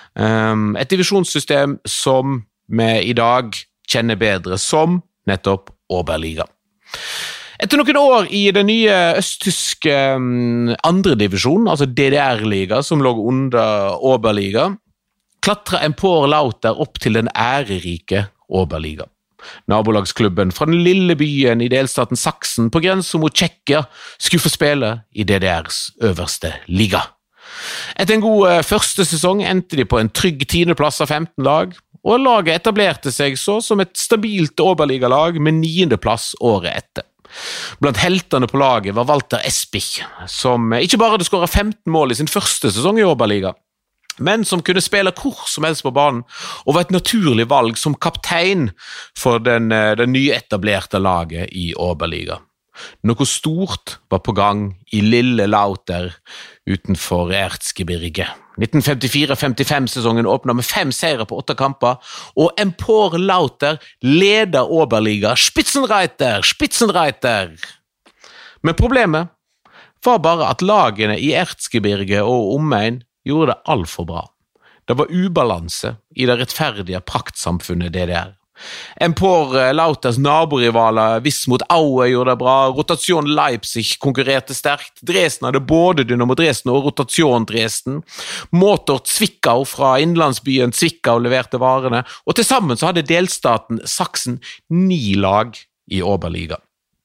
Um, et divisjonssystem som vi i dag kjenner bedre som nettopp Oberliga. Etter noen år i den nye østtyske um, andre divisjonen, altså D D R-liga som lå under Oberliga, klatra Empor Lauter opp til den ærerike Oberliga. Nabolagsklubben fra den lille byen i delstaten Saksen på grensen mot Tsjekkia skulle få spille i D D R's øverste liga. Etter en god første sesong endte de på en trygg tiendeplass av femten lag, og laget etablerte seg så som et stabilt Oberliga-lag med niendeplass året etter. Blant heltene på laget var Walter Espich, som ikke bare hadde skåret femten mål i sin første sesong i Oberliga, men som kunne spille hvor som helst på banen, og var et naturlig valg som kaptein for den, den nyetablerte laget i Oberliga. Noe stort var på gang i lille Lauter utenfor Erzgebirge. nitten femtifire femtifem-sesongen åpnet med fem seire på åtte kamper, og Empor Lauter leder Oberliga. Spitzenreiter, Spitzenreiter! Men problemet var bare at lagene i Erzgebirge og omegn gjorde det alt for bra. Det var ubalanse i det rettferdige praktsamfunnet D D R. Empor Lauters naborivaler Wismut Aue gjorde det bra, Rotation Leipzig konkurrerte sterkt, Dresden hadde både Dynamo Dresden og Rotation Dresden, Motor Zwickau fra innlandsbyen Zwickau leverte varene, og til sammen så hadde delstaten Saksen ni lag i Oberliga.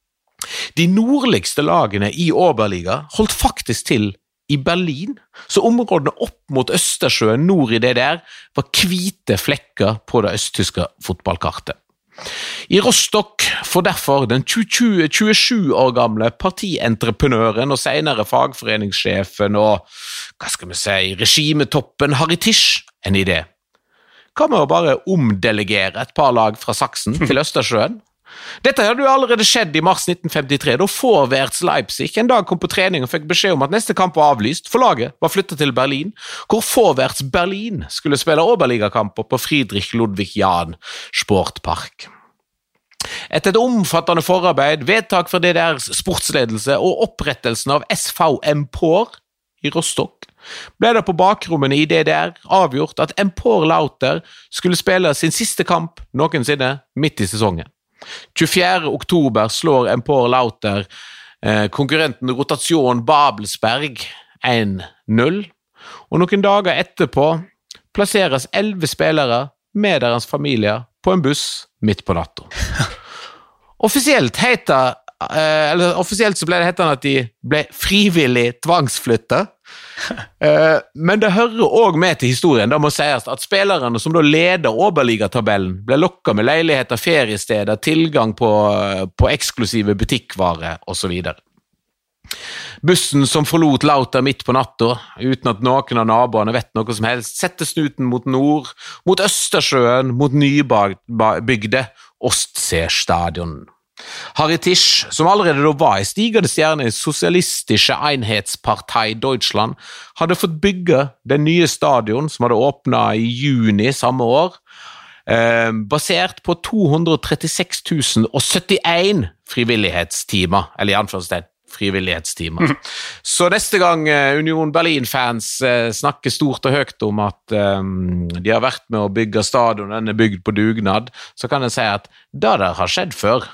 De nordligste lagene i Oberliga holdt faktisk til i Berlin, så områdene opp mot Østersjøen nord i D D R var hvite flekker på det østtyske fotballkartet. I Rostock får derfor den tjuesju år gamle partientreprenøren og senere fagforeningssjefen og, hva skal vi si, regimetoppen Harry Tisch en idé. Kan vi jo bare omdelegere et par lag fra Saksen til Østersjøen? Dette hadde jo allerede skjedd i mars nitten femtitre, da Vorwärts Leipzig en dag kom på trening og fikk beskjed om at neste kamp var avlyst, for laget var flyttet til Berlin, hvor Vorwärts Berlin skulle spille Oberliga-kamper på Friedrich Ludwig Jahn Sportpark. Etter et omfattende forarbeid, vedtak fra D D R's sportsledelse og opprettelsen av S V Empor i Rostock, ble det på bakrommene i D D R avgjort at Empor Lauter skulle spille sin siste kamp noensinne midt i sesongen. tjuefjerde oktober slår Empor Lauter eh, konkurrenten Rotation Babelsberg en null, og noen dager etterpå plasseres elleve spillere med deres familier på en buss midt på natta. Offisielt heter, eller offisielt så ble det hetende at de ble frivillig tvangsflyttet, men det hører også med til historien. Da må sies at spillerne som da leder Oberliga-tabellen ble lokket med leiligheter, feriesteder, tilgang på, på eksklusive butikkvarer og så videre. Bussen som forlot Lauter midt på natta, uten at noen av naboene vet noe som helst, setter snuten mot nord, mot Østersjøen, mot nybygde Ostseestadion. Harry Tisch, som allerede da var i stigende stjerne i Sosialistische Einheitspartei Deutschland, hadde fått bygge den nye stadion som hadde åpnet i juni samme år, eh, basert på to hundre trettiseks tusen syttien frivillighetstimer, eller i anførselstegn, frivillighetstimer. Mm. Så neste gang Union Berlin-fans eh, snakker stort og høyt om at eh, de har vært med å bygge stadion, den er bygd på dugnad, så kan jeg si at det der har skjedd før.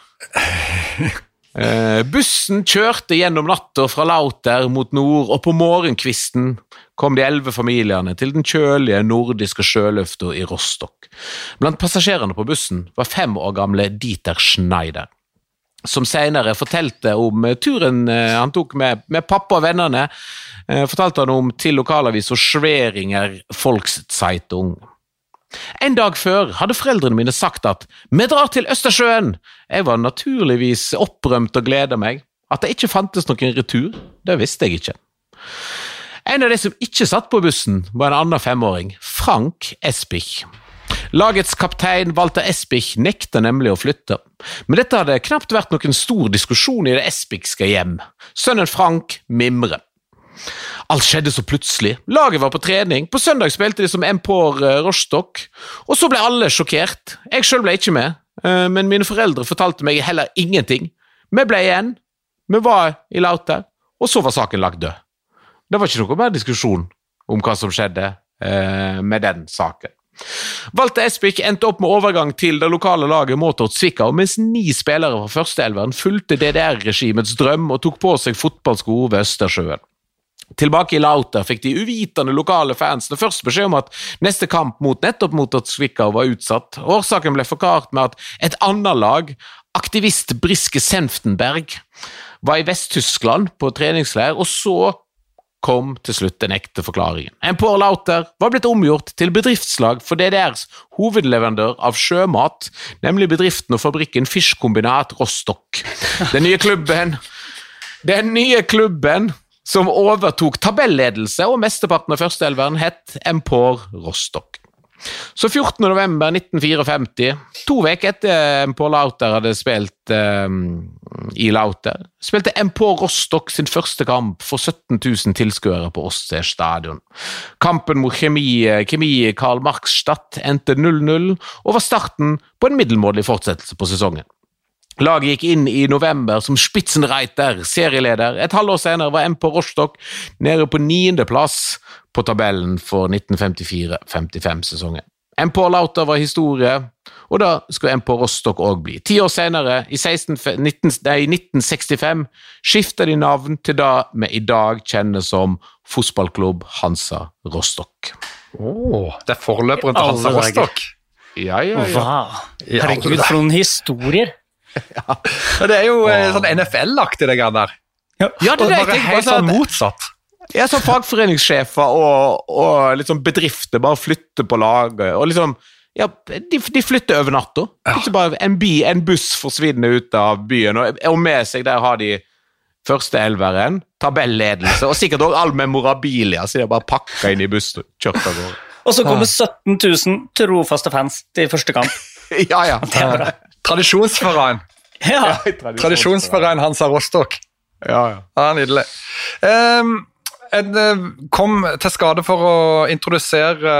eh, bussen kjørte gjennom natta fra Lauter mot nord, og på morgenkvisten kom de elleve familiene til den kjølige nordiske sjølufta i Rostock. Blant passasjerene på bussen var fem år gamle Dieter Schneider, som senere fortalte om turen han tok med, med pappa og vennene, eh, fortalte han om til lokalavis og Schweringer Volkszeitung. En dag før hadde foreldrene mine sagt at «Vi drar til Østersjøen!» Jeg var naturligvis opprømt og gleda meg. At det ikke fantes noen retur, det visste jeg ikke. En av de som ikke satt på bussen var en annen femåring, Frank Espich. Lagets kaptein Walter Espich nekta nemlig å flytte, men dette hadde knapt vært noen stor diskusjon i det Espichske hjem. Sønnen Frank mimre. Alt skjedde så plutselig. Laget var på trening. På søndag spilte de som Empor Rostock, og så ble alle sjokkert. Jeg selv ble ikke med, men mine foreldre fortalte meg heller ingenting. Vi ble igjen, vi var i Lauter, og så var saken lagt død. Det var ikke noe mer diskusjon om hva som skjedde med den saken. Walter Espich endte opp med overgang til det lokale laget Motor Zwickau, mens ni spillere fra førsteelveren fulgte D D R-regimets drøm og tok på seg fotballsko ved Østersjøen. Tilbake i Lauter fikk de uvitende lokale fansene først beskjed om at neste kamp mot nettopp Motor Zwickau var utsatt. Årsaken ble forklart med at et annet lag, aktivist Briske Senftenberg, var i Vest-Tyskland på treningsleir, og så kom til slutt den ekte forklaringen. Empor Lauter var blitt omgjort til bedriftslag for D D R's hovedleverandør av sjømat, nemlig bedriften og fabrikken Fischkombinat Rostock. Den nye klubben, den nye klubben som overtok tabelledelse, og mesteparten av førsteelveren hett Empor Rostock. Så fjortende november nitten femtifire, to veker etter Empor Lauter hadde spilt um, i Lauter, spilte Empor Rostock sin første kamp for sytten tusen tilskuere på Ostseestadion. Kampen mot Kemi, Kemi Karl Marxstadt endte null null, og var starten på en middelmådig fortsettelse på sesongen. Laget gikk inn i november som Spitzenreiter, serieleder. Et halvår senere var Empor Rostock nede på niende plass på tabellen for nitten femtifire femtifem sesongen. Empor Lauter var historie, og da skulle Empor Rostock også bli. Ti år senere, i nitten sekstifem, skiftet de navn til det vi i dag kjenner som fotballklubb Hansa Rostock. Åh, det er forløperen til Hansa Rostock. Ja, ja, ja. Wow. Herregud, for noen historier. Ja, det er jo oh. sånn N F L-aktig det grann der. Ja, det er det. Bare helt sånn motsatt. Jeg er sånn fagforeningssjefer og, og liksom bedrifter bare flytter på laget, og liksom, ja, de, de flytter over natta. Ja. Ikke bare en, bi, en buss forsvinner ut av byen, og, og med seg der har de første elveren, tabelledelse, og sikkert også all memorabilia, så de bare pakker inn i bussen og kjørt av gårde. Og så kommer sytten tusen trofaste fans til første kamp. Ja, ja. Det er bra. Tradisjonsforein. Ja. ja Tradisjonsforein Hansa Rostock. Ja, ja. Ja, nydelig. Um, en kom til skade for å introdusere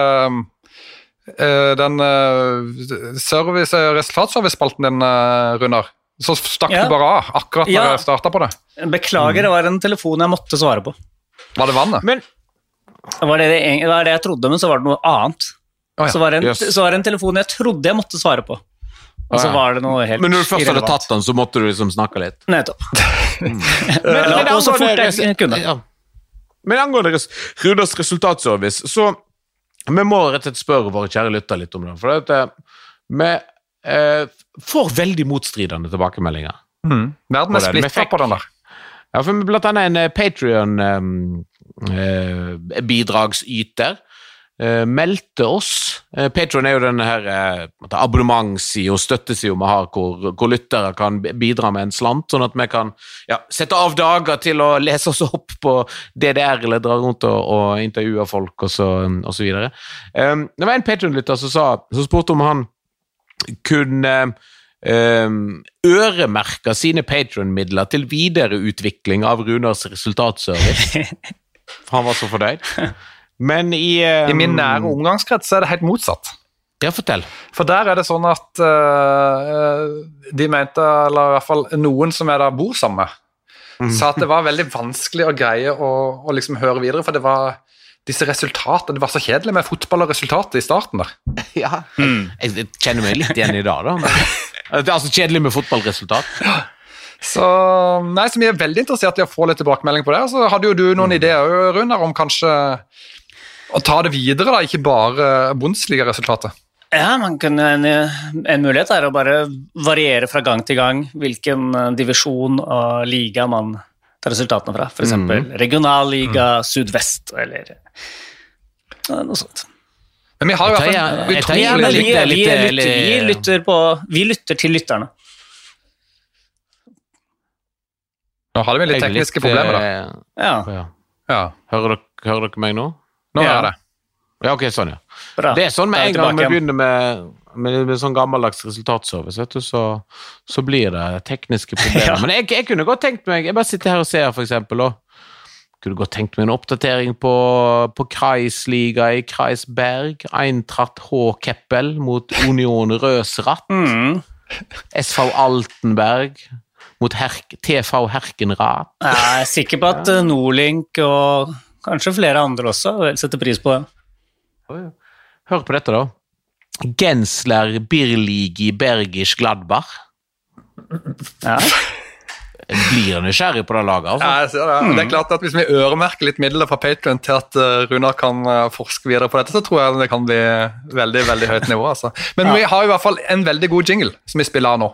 uh, den uh, service, resultatservice-spalten din, uh, Runar. Så stakk ja. du bare av, akkurat når ja. jeg startet på det. Beklager, det var en telefon jeg måtte svare på. Var det vannet? Men det var det, det var det jeg trodde, men så var det noe annet. Oh, ja. Så var det en, yes. så var det en telefon jeg trodde jeg måtte svare på. Og så var det noe helt Men når du først hadde tatt den, så måtte du liksom snakke litt. Nettopp. mm. men, men, men så fort jeg kunne. Ja. Men angående res, Ruders resultatservice, så vi må rett og slett spørre våre kjære lytter litt om det, for at, vi eh, får veldig motstridende tilbakemeldinger. Mm. Verden er splittet på den der. Ja, for blant annet en Patreon-bidragsyter eh, eh, meldte oss. Eh, Patreon er jo denne her eh, abonnementssiden og støttesiden vi har, hvor, hvor lyttere kan bidra med en slant, sånn at vi kan ja, sette av dager til å lese oss opp på D D R, eller dra rundt og, og intervjue folk, og så, og så videre. Eh, det var en Patreon-lytter som sa, som spurte om han kunne Um, øremerka sine Patreon-midler til videreutvikling av Runars resultatservice. Han var så fornøyd. Men i um, I min nære omgangskrets er det helt motsatt. Ja, fortell. For der er det sånn at uh, de mente, eller i hvert fall noen som er der bor sammen, mm. sa at det var veldig vanskelig å greie å, å liksom høre videre, for det var disse resultatene, det var så kjedelig med fotball og resultatet i starten der. Ja, mm. jeg, jeg kjenner meg litt igjen i dag da, men det er altså kjedelig med fotballresultat. Så, nei, så vi er veldig interessert i å få litt tilbakemelding på det. Så hadde jo du noen mm. ideer, Runar, om kanskje å ta det videre da, ikke bare Bundesliga-resultatet. Ja, man kan, en, en mulighet er å bare variere fra gang til gang hvilken divisjon og liga man tar resultatene fra. For eksempel mm. regionalliga, mm. sydvest, eller noe sånt. Men vi har jo i hvert fall utrolig vi, vi, vi, vi, lytter på, vi lytter til lytterne. Nå hadde vi litt tekniske problemer da. Ja. ja. ja. Hører, dere, hører dere meg nå? Nå ja. er det. Ja, ok, sånn ja. Bra. Det er sånn med en gang vi begynner med, med, med sånn gammeldags resultatservice, vet du, så, så blir det tekniske problemer. ja. Men jeg, jeg kunne godt tenkt meg, jeg bare sitter her og ser for eksempel, og kunne godt tenkt meg en oppdatering på, på Kreisliga i Kreisberg, Eintracht H-Keppel mot Union Røsrath, mm. S V Altenberg mot Herk, T V Herkenrath. Jeg er sikker på at ja. Nordlink og kanskje flere andre også vil sette pris på det. Hør på dette da. Gensler Birligi Bergisch Gladbach. Ja. Blir nysgjerrig på det laget, altså. Ja, jeg ser det. Mm. Det er klart at hvis vi øremerker litt midler fra Patreon til at Runar kan forske videre på dette, så tror jeg det kan bli veldig, veldig høyt nivå, altså. Men ja. vi har i hvert fall en veldig god jingle som vi spiller av nå.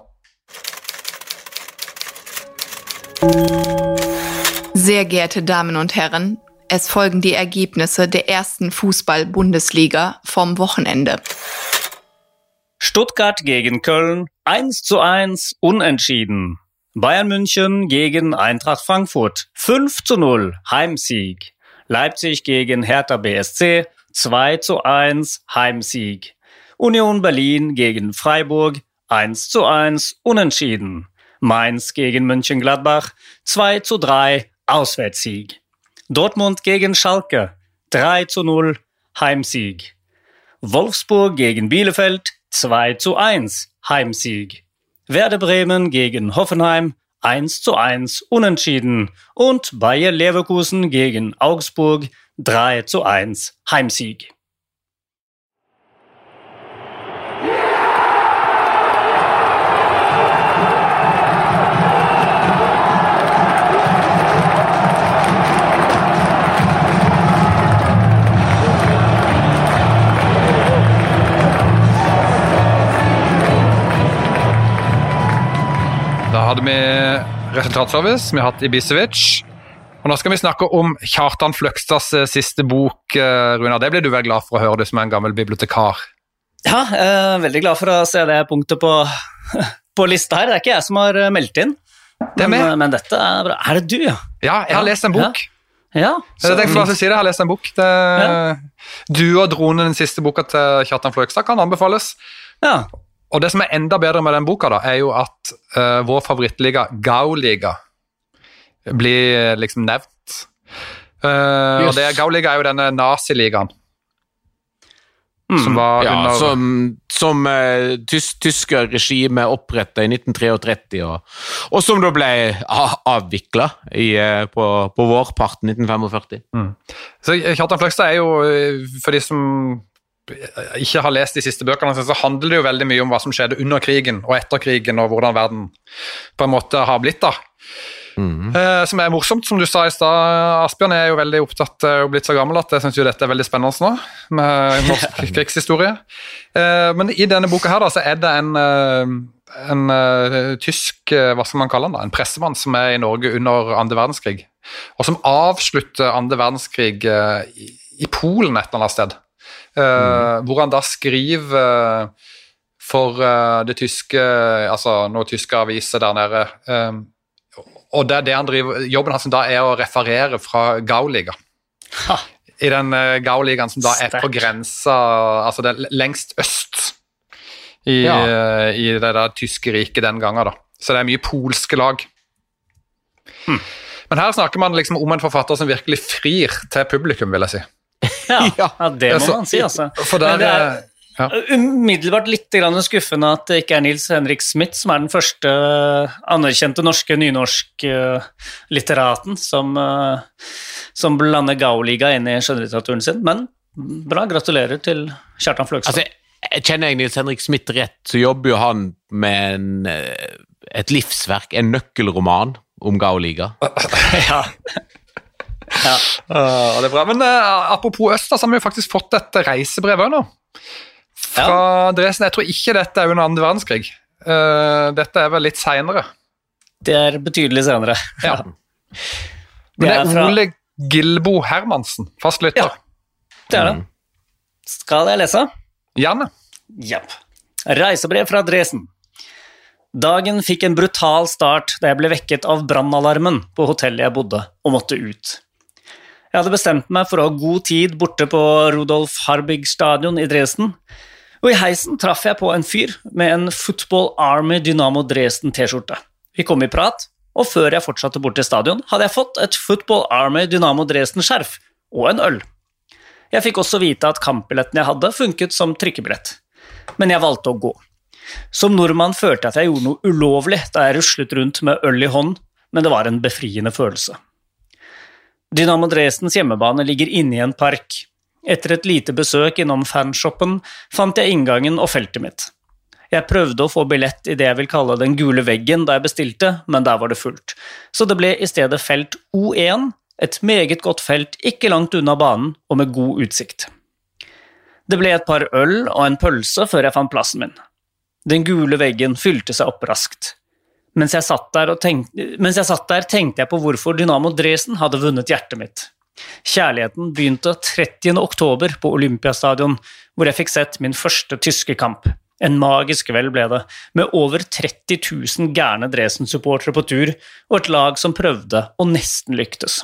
Sehr geehrte Damen und Herren, es folgen die Ergebnisse der ersten Fußball-Bundesliga vom Wochenende. Stuttgart gegen Köln, eins zu eins, unentschieden. Bayern München gegen Eintracht Frankfurt, fünf zu null, Heimsieg. Leipzig gegen Hertha B S C, zwei zu eins, Heimsieg. Union Berlin gegen Freiburg, eins zu eins, unentschieden. Mainz gegen Mönchengladbach, zwei zu drei, Auswärtssieg. Dortmund gegen Schalke, drei zu null, Heimsieg. Wolfsburg gegen Bielefeld, zwei zu eins, Heimsieg. Werder Bremen gegen Hoffenheim, eins zu eins, unentschieden. Und Bayer Leverkusen gegen Augsburg, drei zu eins, Heimsieg. Da hadde vi resultatservice, vi har hatt Ibisevic, og nå skal vi snakke om Kjartan Fløgstads siste bok, Runar. Det blir du vel glad for å høre, du som er en gammel bibliotekar. Ja, jeg er veldig glad for å se det punktet på, på lista her. Det er ikke jeg som har meldt inn, det er men, men dette er bra. Er det du, ja? Ja, jeg har ja. lest en bok. Ja. Ja, så, jeg tenkte bare å si det, jeg har lest en bok. Det, ja. Du og dronen, den siste boka til Kjartan Fløgstad, kan anbefales. Ja. Og det som er enda bedre med den boka da, er jo at uh, vår favorittliga, Gauliga, blir liksom nevnt. Uh, yes. Og det, Gauliga er jo denne naziligaen. Mm. Som var ja, under... Som, som uh, tys, tyske regime opprettet i nitten treogtretti, og, og som da ble avviklet i, uh, på, på vårparten nitten femogførti. Mm. Så Kjartan Fløgstad er jo, for de som ikke har lest de siste bøkene, så handler det jo veldig mye om hva som skjedde under krigen og etter krigen, og hvordan verden på en måte har blitt da. Mm. Eh, som er morsomt, som du sa i stad. Asbjørn er jo veldig opptatt og blitt så gammel at jeg synes jo dette er veldig spennende nå, med norsk krigshistorie. Eh, men i denne boka her da, så er det en, en, en tysk, hva skal man kalle han da, en pressemann som er i Norge under andre verdenskrig, og som avslutter andre verdenskrig eh, i, i Polen et eller annet sted, eh, mm. hvor han da skriver for uh, det tyske, altså noen tyske aviser der nede, um, og det, det han driver, jobben hans da er å referere fra Gauliga. Ha. I den uh, Gauligaen som da Sterk. Er på grensa, altså det er lengst øst i, ja. uh, i det der tyske riket den gangen da. Så det er mye polske lag. Hmm. Men her snakker man liksom om en forfatter som virkelig frir til publikum, vil jeg si. Ja, ja det må man si, altså. For der, Men det er... Ja. Umiddelbart litt grann skuffende at det ikke er Nils Henrik Smith som er den første anerkjente norske nynorsk litteraten som, som blander Gauliga inn i skjønnlitteraturen sin, men bra, gratulerer til Kjartan Fløgstad. Altså, jeg kjenner jeg Nils Henrik Smith rett, så jobber jo han med en, et livsverk, en nøkkelroman om Gauliga. Ja. Ja. Uh, det er bra, men uh, apropos Øst, så har vi jo faktisk fått et reisebrev nå. Fra ja. Dresden, jeg tror ikke dette er under andre verdenskrig. Uh, dette er vel litt senere. Det er betydelig senere. Ja. Men det er fra... Ole Gilbo Hermansen, fast lytter. Ja, det er det. Skal jeg lese? Gjerne. Ja. Reisebrev fra Dresden. Dagen fikk en brutal start da jeg ble vekket av brannalarmen på hotellet jeg bodde, og måtte ut. Jeg hadde bestemt meg for å ha god tid borte på Rudolf Harbig stadion i Dresden, og i heisen traff jeg på en fyr med en Football Army Dynamo Dresden t-skjorte. Vi kom i prat, og før jeg fortsatte bort til stadion, hadde jeg fått et Football Army Dynamo Dresden skjerf og en øl. Jeg fikk også vite at kampbilletten jeg hadde funket som trykkebillett, men jeg valgte å gå. Som nordmann følte jeg at jeg gjorde noe ulovlig da jeg ruslet rundt med øl i hånd, men det var en befriende følelse. Dynamo Dresdens hjemmebane ligger inne i en park. Etter et lite besøk innom fanshoppen fant jeg inngangen og feltet mitt. Jeg prøvde å få billett i det jeg vil kalle den gule veggen da jeg bestilte, men der var det fullt. Så det ble i stedet felt O én, et meget godt felt ikke langt unna banen og med god utsikt. Det ble et par øl og en pølse før jeg fant plassen min. Den gule veggen fylte seg opp raskt. Mens jeg satt der, og tenkte, mens jeg satt der tenkte jeg på hvorfor Dynamo Dresden hadde vunnet hjertet mitt. Kjærligheten begynte trettiende oktober på Olympiastadion, hvor jeg fikk sett min første tyske kamp. En magisk kveld ble det, med over tretti tusen gærne Dresden-supportere på tur, og et lag som prøvde og nesten lyktes.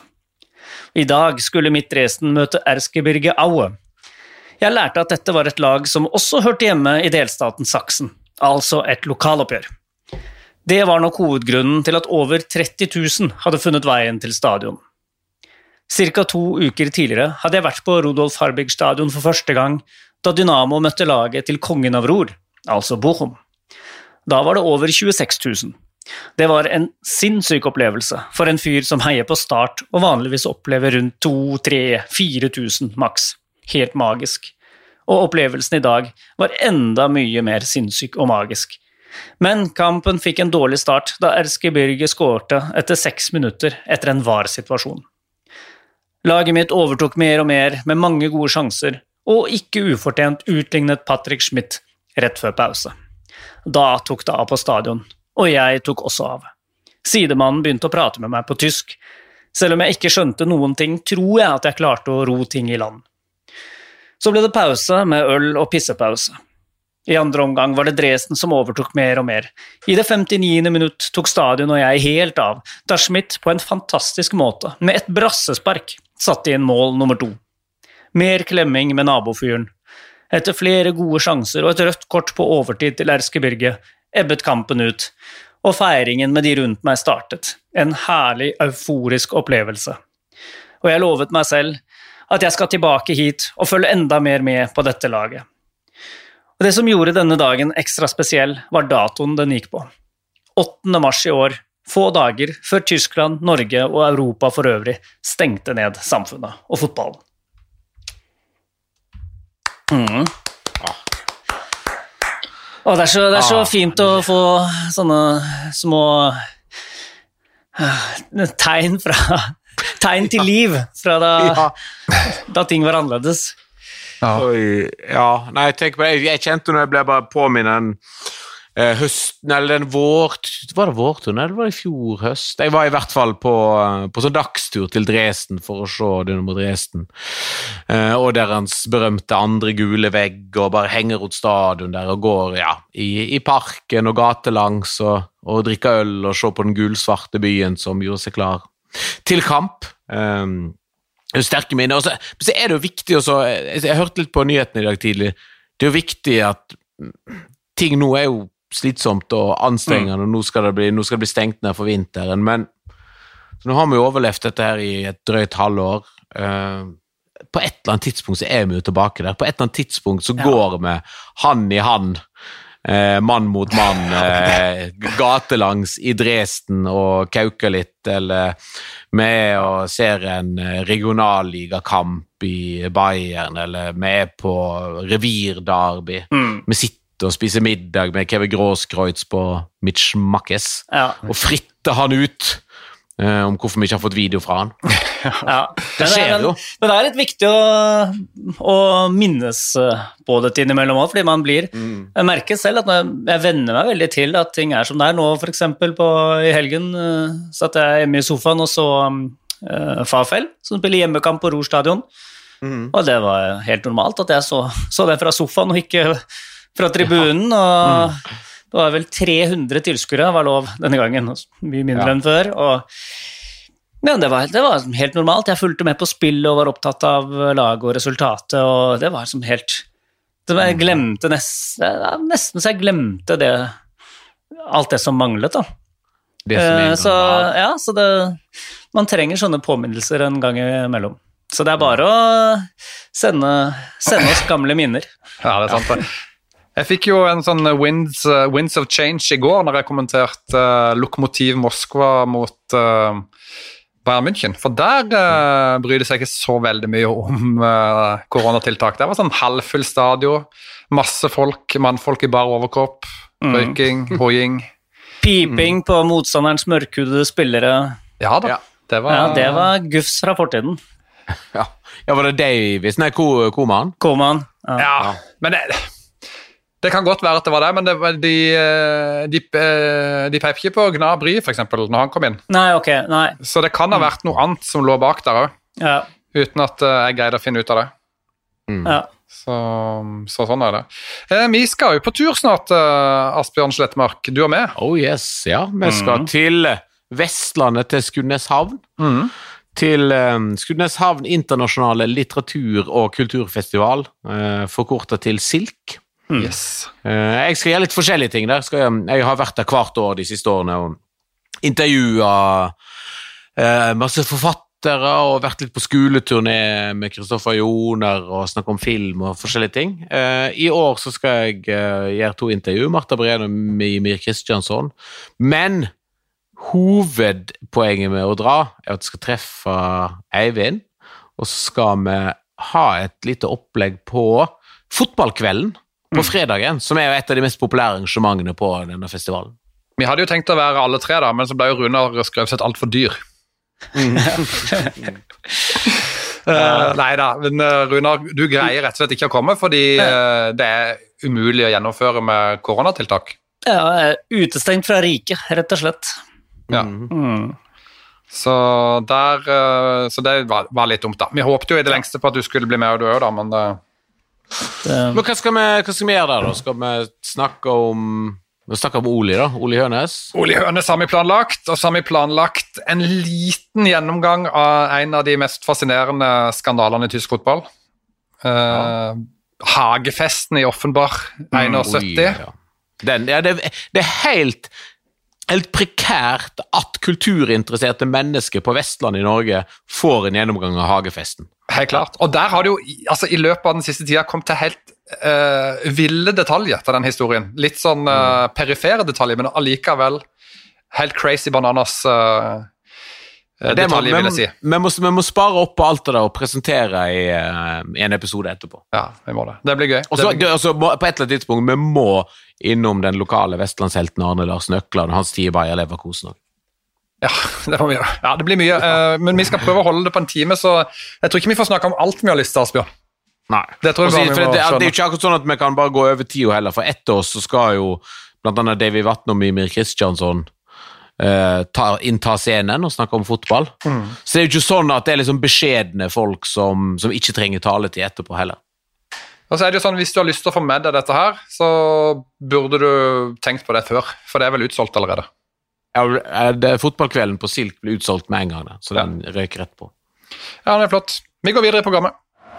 I dag skulle mitt Dresden møte Erzgebirge Aue. Jeg lærte at dette var et lag som også hørte hjemme i delstaten Saksen, altså et lokaloppgjør. Det var nok hovedgrunnen til at over tretti tusen hadde funnet veien til stadion. Cirka to uker tidligere hadde jeg vært på Rudolf Harbig stadion for første gang, da Dynamo møtte laget til kongen av Ruhr, altså Bochum. Da var det over tjueseks tusen. Det var en sinnssyk opplevelse for en fyr som heier på Start og vanligvis opplever rundt to, tre, fire tusen maks. Helt magisk. Og opplevelsen i dag var enda mye mer sinnssyk og magisk. Men kampen fikk en dårlig start da Erzgebirge skårte etter seks minutter etter en var-situasjon. Laget mitt overtok mer og mer med mange gode sjanser, og ikke ufortjent utlignet Patrick Schmidt rett før pause. Da tok det av på stadion, og jeg tok også av. Sidemannen begynte å prate med meg på tysk. Selv om jeg ikke skjønte noen ting, tror jeg at jeg klarte å ro ting i land. Så ble det pause med øl og pissepause. I andre omgang var det Dresden som overtok mer og mer. I det femtiniende minutt tok stadion og jeg helt av, da Schmidt på en fantastisk måte, med et brassespark, satte inn mål nummer to. Mer klemming med nabofyren. Etter flere gode sjanser og et rødt kort på overtid til Erzgebirge, ebbet kampen ut, og feiringen med de rundt meg startet. En herlig, euforisk opplevelse. Og jeg lovet meg selv at jeg skal tilbake hit og følge enda mer med på dette laget. Og det som gjorde denne dagen ekstra spesiell var datoen den gikk på. åttende mars i år, få dager før Tyskland, Norge og Europa for øvrig stengte ned samfunnet og fotballen. Mm. Og det er, så, det er så fint å få sånne små Tegn fra Tegn til liv fra da, Ja. da ting var annerledes. Ja. Oi, ja, nei, tenk på det. Jeg, jeg kjente når jeg ble bare påminnet den eh, høsten, eller den vår... Var det vårturen, eller var det i fjor høst? Jeg var i hvert fall på, på sånn dagstur til Dresden for å se Dynamo Dresden. Eh, og der hans berømte andre gule vegg, og bare henger ut stadion der, og går ja, i, i parken og gatelangs, og, og drikker øl, og se på den gulsvarte byen som gjorde seg klar til kamp. Um, sterke minner. Og så, så er det jo viktig også, jeg, jeg hørte litt på nyhetene i dag tidlig, det er jo viktig at ting nå er jo slitsomt og anstrengende, mm. og nå skal, det bli, nå skal det bli stengt ned for vinteren, men så nå har vi jo overlevd dette her i et drøyt halvår. Uh, på et eller annet tidspunkt så er vi jo tilbake der. På et eller annet tidspunkt så ja. går vi hand i hand, Eh, mann mot mann, eh, gatelangs i Dresden og kauker litt, eller med og ser en regionalligakamp i Bayern, eller med på revirderby. Mm. Vi sitter og spiser middag med Kevin Grosskreutz på Mitch Mackes, ja. og fritter han ut eh, om hvorfor vi ikke har fått video fra han. Ja. Det skjer men, jo. Men det er litt viktig å, å minnes på det innimellom også, fordi man blir, mm. jeg merker selv at jeg, jeg venner meg veldig til at ting er som det er nå, for eksempel på, i helgen satt jeg hjemme i sofaen og så uh, Fafel, som spiller hjemmekamp på Roar stadion, mm. og det var helt normalt at jeg så, så det fra sofaen og ikke fra tribunen, og mm. det var vel tre hundre tilskuere var lov denne gangen, mye mindre ja. enn før, og ja, det var, det var helt normalt. Jeg fulgte med på spillet og var opptatt av laget og resultatet, og det var som helt... Det var, jeg glemte nesten, nesten så jeg glemte det, alt det som manglet, da. Det som uh, så, ja, så det, man trenger sånne påminnelser en gang imellom. Så det er bare å sende, sende oss gamle minner. Ja, det er sant det. Jeg fikk jo en sånn winds, uh, winds of change i går, når jeg kommenterte uh, Lokomotiv Moskva mot... Uh, Bayern München, for der uh, bryr det seg ikke så veldig mye om uh, koronatiltak. Det var sånn halvfull stadion, masse folk, mannfolk i bar overkropp, mm. røyking, hoiing. Piping mm. på motstanderens mørkhudede spillere. Ja da, ja. det var... Ja, det var gufs fra fortiden. Ja, ja var det Davis? Nei, Koman? Koman, ja. ja. Men det... Det kan godt være at det var det, men det, de, de, de peip ikke på Gnar Bry, for eksempel, når han kom inn. Nei, ok, nei. Så det kan ha vært noe annet som lå bak der også, ja. uten at jeg greide å finne ut av det. Mm. Ja. Så, så sånn er det. Eh, vi skal jo på tur snart, uh, Asbjørn Slettmark, du og meg. Oh yes, ja. Vi skal mm. til Vestlandet, til Skudeneshavn. Mm. Til um, Skudeneshavn internasjonale litteratur- og kulturfestival, uh, forkortet til SILK. Mm. Yes. Uh, jeg skal gjøre litt forskjellige ting der. Skal jeg, jeg har vært der hvert år de siste årene og intervjuet uh, masse forfattere og vært litt på skoleturné med Kristoffer Joner og snakke om film og forskjellige ting. Uh, I år så skal jeg uh, gjøre to intervju, Martha Breen og Mimir Kristjansson. Men hovedpoenget med å dra er at jeg skal treffe Eivind, og så skal vi ha et lite opplegg på fotballkvelden på fredagen, som er jo et av de mest populære arrangementene på denne festivalen. Vi hadde jo tenkt å være alle tre da, men så ble jo Runar Skrøvseth alt for dyr. Mm. uh, nei da, men uh, Runar, du greier rett og slett ikke å komme, fordi uh, det er umulig å gjennomføre med koronatiltak. Ja, jeg er utestengt fra riket, rett og slett. Ja. Mm. Så, der, uh, så det var, var litt dumt da. Vi håpte jo i det lengste på at du skulle bli med og du også da, men det... Det... Men hva skal, vi, hva skal vi gjøre der da? Skal vi snakke om vi snakker om Oli da? Oli Hønes? Oli Hønes har vi planlagt, og så har vi planlagt en liten gjennomgang av en av de mest fascinerende skandalene i tysk fotball. Ja. Uh, Hagefesten i Offenbach syttién. Mm, ja. Den, ja, det, det er helt helt prekært at kulturinteresserte mennesker på Vestlandet i Norge får en gjennomgang av Hagefesten. Helt klart. Og der har det jo altså, i løpet av den siste tida kommet til helt uh, ville detaljer til den historien. Litt sånn uh, perifere detaljer, men allikevel helt crazy bananas uh, detaljer, vil jeg si. Vi må, vi må spare opp på alt det der og presentere i, uh, i en episode etterpå. Ja, vi må det. Det blir gøy. Og så altså, på et eller annet tidspunkt, vi må innom den lokale vestlandshelten Arne Larsen Økland og hans tid i Bayer Leverkusen. Ja, det, får vi gjøre. Ja, det blir mye, uh, men vi skal prøve å holde det på en time, så jeg tror ikke vi får snakke om alt vi har lyst til, Asbjørn. Nei. Det tror jeg bare vi må det, det, skjønne. det er jo ikke akkurat sånn at vi kan bare gå over tida heller, for etter oss så skal jo blant annet David Vatn og Mimir Kristjansson uh, ta, innta scenen og snakke om fotball. Mm. Så det er jo ikke sånn at det er liksom beskjedne folk som, som ikke trenger taletid etterpå heller. Og så er det jo sånn, hvis du har lyst til å få med deg dette her, så burde du tenkt på det før, for det er vel utsolgt allerede. Ja, det, fotballkvelden på Silk ble utsolgt med en gang, så den ja. røk rett på. Ja, det er flott. Vi går videre i programmet.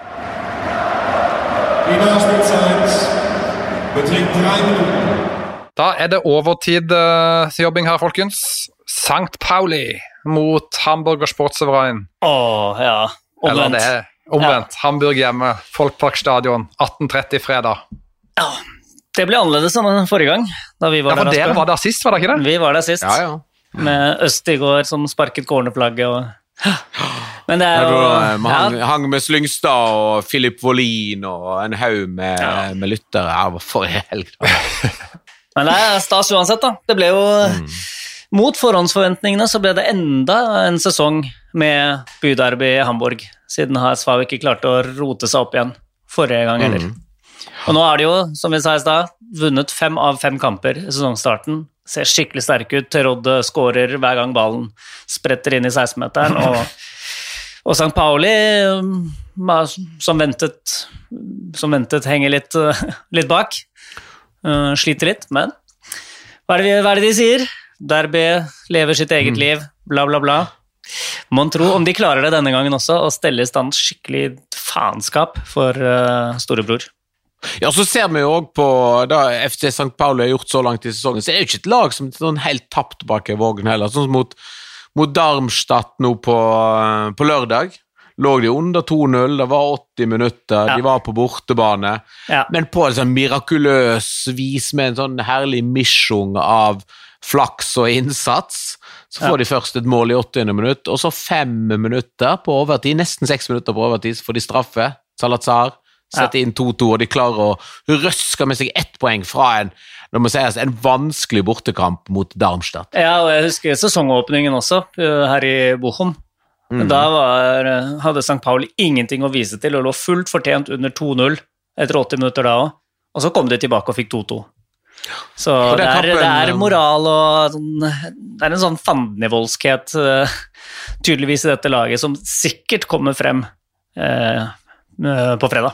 Da er det overtidsjobbing her, folkens. Sankt Pauli mot Hamburger Sportsverein. Åh, ja. Omvendt. Eller det er omvendt. Ja. Hamburg hjemme, Folkparkstadion, atten tretti fredag. Ja, det ble annerledes enn forrige gang, da vi var ja, for der. Dere var der sist, var det ikke det? Vi var der sist, ja, ja. med Østigård som sparket cornerflagget. Og... Men det er jo... Vi hang, ja. hang med Slyngstad og Philip Wåhlin og en haug med, ja. med lyttere her forrige helg. Men det er stas uansett, da. Det ble jo... Mm. Mot forhåndsforventningene så ble det enda en sesong med byderby i Hamburg, siden H S V ikke klarte å rote seg opp igjen forrige gang heller. Mm. Og nå er det jo, som vi sa i sted, vunnet fem av fem kamper i sesongstarten. Ser skikkelig sterk ut. Terodde skårer hver gang ballen spretter inn i seksten-meteren. Og, og Sankt Pauli, som ventet, som ventet henger litt, litt bak. Uh, sliter litt, men hva er, det, hva er det de sier? Derby lever sitt eget mm. liv, bla bla bla. Mon tro om de klarer det denne gangen også, å stelle i stand skikkelig faenskap for uh, storebror. Ja, så ser vi jo også på da F C Sankt Pauli har gjort så langt i sesongen, så er det jo ikke et lag som er sånn helt tapt bak i vågen heller, sånn som mot, mot Darmstadt nå på, på lørdag, lå de under to null, det var åtti minutter, ja. De var på bortebane, ja. Men på en sånn mirakuløs vis med en sånn herlig misjung av flaks og innsats, så får ja. De først et mål i åttiende minutt, og så fem minutter på overtid, nesten seks minutter på overtid, så får de straffe, Salazar, sette inn to to, og de klarer å røske med seg ett poeng fra en, når man sier, en vanskelig bortekamp mot Darmstadt. Ja, og jeg husker sesongåpningen også, her i Bochum. Mm. Da var, hadde Sankt Pauli ingenting å vise til, og lå fullt fortjent under to null etter åtti minutter da også, og så kom de tilbake og fikk to to. Så det er, det er moral, og det er en sånn fandenivoldskhet tydeligvis i dette laget, som sikkert kommer frem eh, på fredag.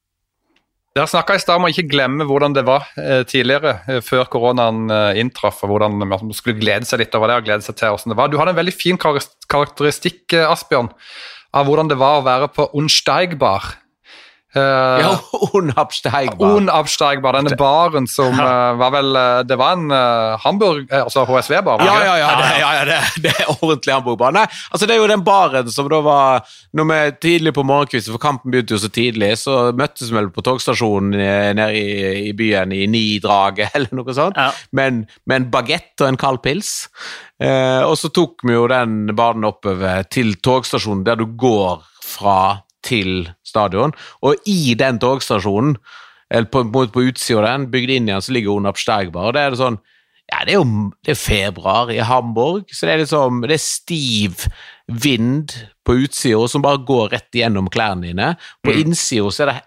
Dere snakket i stad om å ikke glemme hvordan det var eh, tidligere, eh, før koronaen eh, inntraff, og hvordan man skulle glede seg litt over det, og glede seg til hvordan det var. Du hadde en veldig fin karakteristikk, eh, Asbjørn, av hvordan det var å være på Unsteigbar. Uh, ja, Unabsteigbar. Unabsteigbar, denne baren som uh, var vel, uh, det var en uh, Hamburg, uh, altså H S V-bar. Ja, ja, ja, det, ja, ja det, det er ordentlig Hamburg-bar. Nei, altså det er jo den baren som da var, når vi tidlig på morgenkvisten, for kampen begynte jo så tidlig, så møttes vi på togstasjonen nede i, i byen i Nidraget, eller noe sånt, ja. Men, med en baguette og en kald pils. Uh, og så tok vi jo den baren oppover til togstasjonen, der du går fra til stadion, og i den togstasjonen, eller på, på, på utsiden av den, bygd inn igjen, så ligger Unabsteigbar, og det er det sånn, ja, det er jo det er februar i Hamburg, så det er liksom, det er stiv vind på utsiden, som bare går rett igjennom klærne dine, på mm. innsiden så er det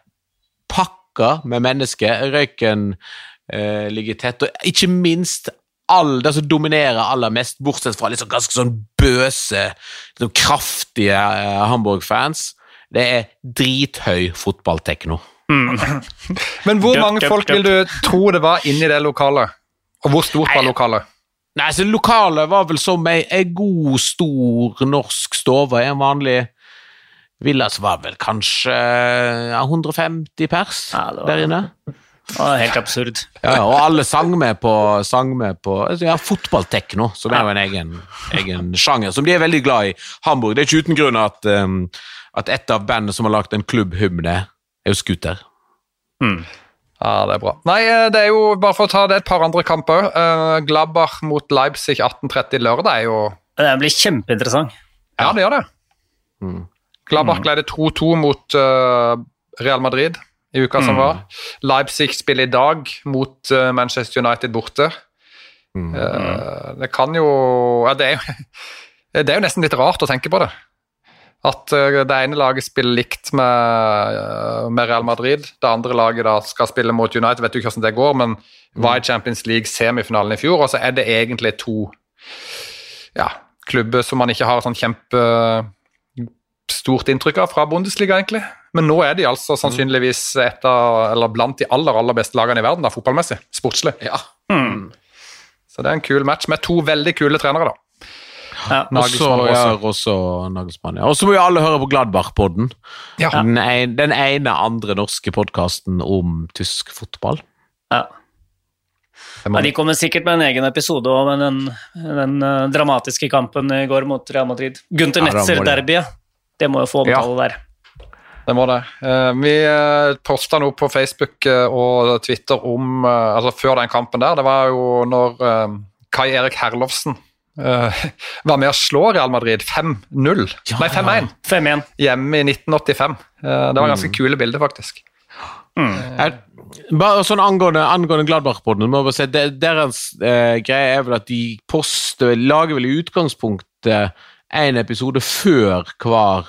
pakka med mennesker, røyken eh, ligger tett, og ikke minst all, det som dominerer aller mest, bortsett fra litt sånn ganske sånn bøse, sånn kraftige eh, Hamburg-fans, det er drithøy fotballtekno. Mm. Men hvor mange folk vil du tro det var inne i det lokalet? Og hvor stort var lokalet? Nei, så lokalet var vel som en, en god, stor norsk stove, en vanlig villa, så var vel kanskje ja, hundre og femti pers ja, var, der inne. Det var helt absurd. Ja, og alle sang med på, sang med på ja, fotballtekno, så det er jo en egen, egen sjanger, som de er veldig glad i Hamburg. Det er ikke uten grunn at, um, at et av bandene som har lagt en klubbhymne er jo Scooter. Mm. Ja, det er bra. Nei, det er jo, bare for å ta det et par andre kamper, uh, Gladbach mot Leipzig atten tretti lørdag er jo... Det blir kjempeinteressant. Ja, det gjør det. Mm. Gladbach leder to to mot uh, Real Madrid i uka som var. Leipzig spiller i dag mot uh, Manchester United borte. Mm. Uh, det kan jo, ja, det er jo, det er jo nesten litt rart å tenke på det. At uh, det ene laget spiller likt med, uh, med Real Madrid, det andre laget da skal spille mot United, vet du ikke hvordan det går, men var i Champions League semifinalen i fjor, og så er det egentlig to ja, klubber som man ikke har sånn kjempe stort inntrykk av fra Bundesliga egentlig, men nå er de altså sannsynligvis et av, eller blant de aller, aller beste lagene i verden da, fotballmessig, sportslig. Ja. Mm. Så det er en kul match med to veldig kule trenere da. Ja, og så ja, også Nagelsmann, ja. Og så må jo alle høre på Gladbach-podden. Ja. Den, en, den ene andre norske podcasten om tysk fotball. Ja. Ja, de kommer sikkert med en egen episode om den, den uh, dramatiske kampen i går mot Real Madrid. Gunther ja, Netzer-derbyet. Det må jo få omtale ja. Der. Det må det. Uh, vi uh, postet noe på Facebook uh, og Twitter om, uh, altså før den kampen der, det var jo når uh, Kai Erik Herlovsen uh, var med å slå Real Madrid fem null, ja, nei fem én, fem én. Hjemme i nitten åttifem. Uh, det var ganske mm. kule bilder faktisk. Mm. Uh, bare sånn angående, angående Gladbach-podden, må jeg bare si, der, deres uh, greie er vel at de poster, lager vel i utgangspunktet en episode før hver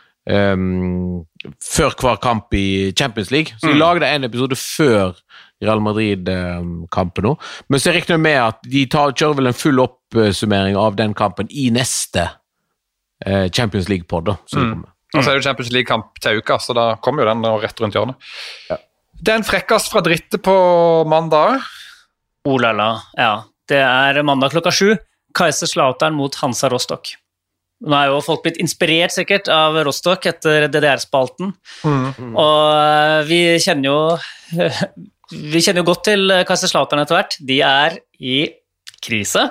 um, før hver kamp i Champions League, så de mm. lager en episode før Real Madrid-kampen nå, men så er det riktig med at de tar, kjører vel en full oppsummering av den kampen i neste uh, Champions League-podd da, så mm. og så er det Champions League-kamp til uka, så da kommer jo den rett rundt hjørnet. Ja. Det er en frekkast fra Dritte på mandag. Oh la la, ja. Det er mandag klokka sju, Kaiserslautern mot Hansa Rostock. Nå er jo folk blitt inspirert sikkert av Rostock etter D D R-spalten, mm. og vi kjenner jo vi kjenner jo godt til Kaiserslautern etter hvert. De er i krise.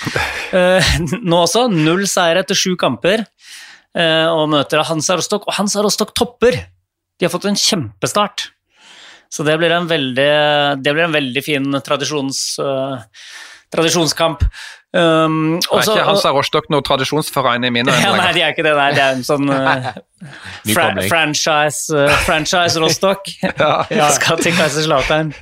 Nå også, null seier etter sju kamper, og møter Hansa Rostock, og Hansa Rostock topper. De har fått en kjempestart. Så det blir en veldig, det blir en veldig fin tradisjons, uh, tradisjonskamp. Um, også, er ikke Hansa Rostock noe tradisjonsforein i mine? Ja, nei, de er ikke det der. Det er en sånn uh, fra, franchise, uh, franchise Rostock. Ja. Ja. Skal til Kaiserslautern.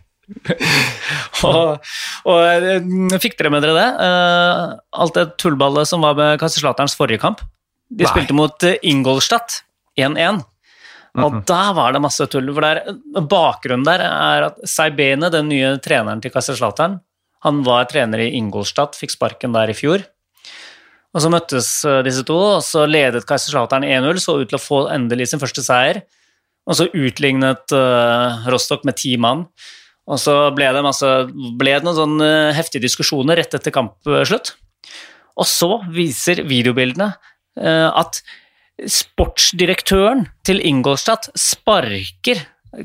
og, og fikk dere med dere det? Uh, alt det tullballet som var med Kaiserslauterns forrige kamp. De nei. Spilte mot Ingolstadt én én. Og da var det masse tull, for der, bakgrunnen der er at Saibene, den nye treneren til Kaiserslautern, han var trener i Ingolstadt, fikk sparken der i fjor, og så møttes disse to, og så ledet Kaiserslautern én null, så ut til å få endelig sin første seier, og så utlignet uh, Rostock med ti mann, og så ble det, masse, ble det noen sånne heftige diskusjoner rett etter kampslutt, og så viser videobildene uh, at sportsdirektøren til Ingolstadt sparker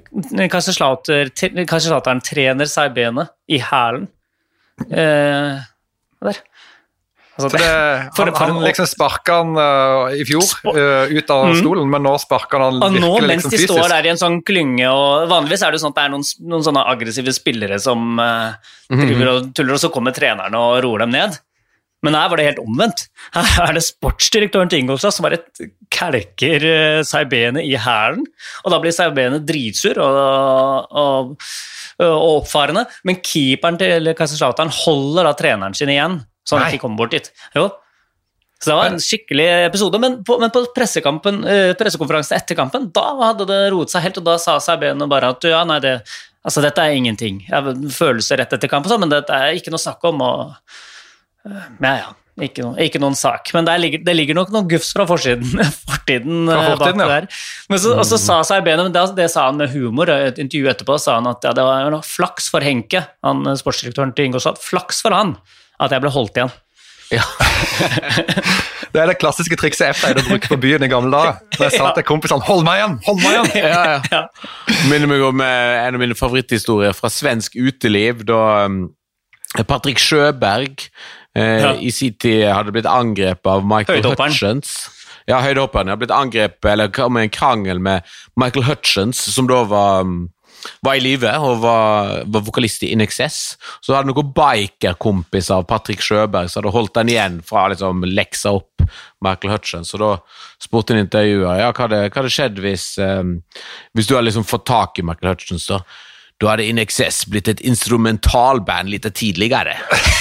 Kaiserslautern trener Saibene i hælen. Eh, der. Altså det, for, han, han liksom sparker han uh, i fjor uh, ut av stolen, mm. men nå sparker han virkelig nå, liksom fysisk. Mens de står der i en sånn klynge, og vanligvis er det sånn at det er noen, noen sånne aggressive spillere som uh, driver og tuller, og så kommer trenerne og roer dem ned. Men her var det helt omvendt. Her er det sportsdirektøren til Ingolstadt som bare kalker Saibene i hælen, og da blir Saibene dritsur og, og, og oppfarende, men keeperen til Kaiserslautern holder da treneren sin igjen, så han Nei. Ikke kommer bort dit. Jo. Så det var en skikkelig episode, men på, men på pressekampen, pressekonferansen etter kampen, da hadde det roet seg helt, og da sa Saibene bare at ja, nei, det, altså, dette er ingenting. Jeg har følelser rett etter kampen, men dette er ikke noe snakk om, og ja, ja, ikke, noe, ikke noen sak, men det ligger, det ligger nok noen gufs fra forsiden, fortiden, fra fortiden bak ja. Der. Men så, og så sa Saibene, men det, det sa han med humor, i et intervju etterpå, sa han at ja, det var noe flaks for Henke, han sportsdirektøren til Ingolstadt, flaks for han, at jeg ble holdt igjen. Ja. Det er det klassiske trikset jeg pleide å bruke på byen i gamle dager. Da jeg sa til kompisene, hold meg igjen, hold meg igjen! Ja, ja. Ja. Minner meg om en av mine favoritthistorier fra svensk uteliv, da Patrick Sjöberg eh, ja. I sin tid hadde blitt angrepet av Michael Hutchins. Ja, høydehopperen hadde blitt angrepet, eller kom med en krangel med Michael Hutchins, som da var, var i live og var, var vokalist i In Excess. Så hadde noen bikerkompis av Patrick Sjöberg, så hadde holdt den igjen fra liksom leksa opp Michael Hutchins. Så da spurte en intervjuer, ja, hva hadde, hva hadde skjedd hvis, um, hvis du hadde liksom fått tak i Michael Hutchins da? da hadde In Excess blitt et instrumentalband litt tidligere.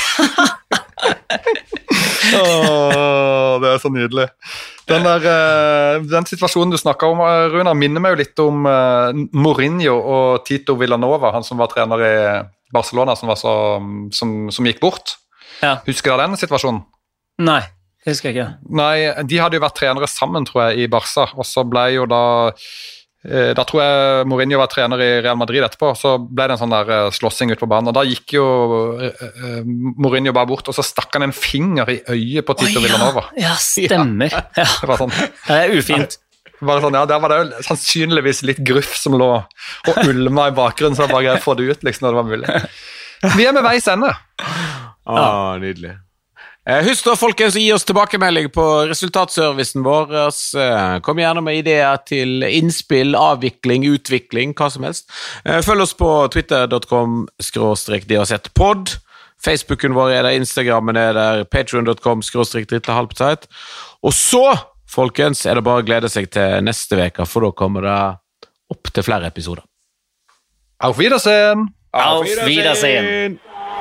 Åh, det er så nydelig. Den, der, den situasjonen du snakket om, Runar, minner meg jo litt om Mourinho og Tito Villanova, han som var trener i Barcelona, som, var så, som, som gikk bort. Ja. Husker du den situasjonen? Nei, husker jeg ikke. Nei, de hadde jo vært trenere sammen, tror jeg, i Barca, og så ble jo da Da tror jeg Mourinho var trener i Real Madrid etterpå, så ble det en sånn der slåssing ut på banen, og da gikk jo uh, Mourinho bare bort, og så stakk han en finger i øyet på Tito oh, ja. Villanova. Ja, stemmer. Ja. Det var sånn. Det er ufint. Var det sånn, ja, der var det jo sannsynligvis litt gruff som lå og ulma i bakgrunnen, så bare jeg få det ut liksom når det var mulig. Vi er med veis ende. Ah, nydelig. Husk da, folkens, å gi oss tilbakemelding på resultatservicen vår. Kom gjerne med ideer til innspill, avvikling, utvikling, hva som helst. Følg oss på twitter dot com skråstrek D A Z pod. Facebooken vår er der, Instagramen er der, patreon dot com skråstrek dritte halvtid. Og så, folkens, er det bare å glede seg til neste veka, for da kommer det opp til flere episoder. Auf Wiedersehen! Auf Wiedersehen!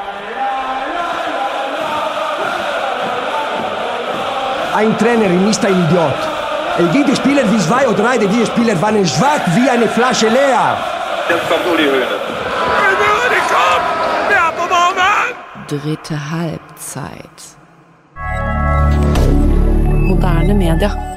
Ein Trainer ist ein Idiot. Es gibt Spieler wie zwei oder drei, die Spieler waren schwach wie eine Flasche leer. Jetzt kommt Uli Hoeneß. Dritte Halbzeit. Moderne media.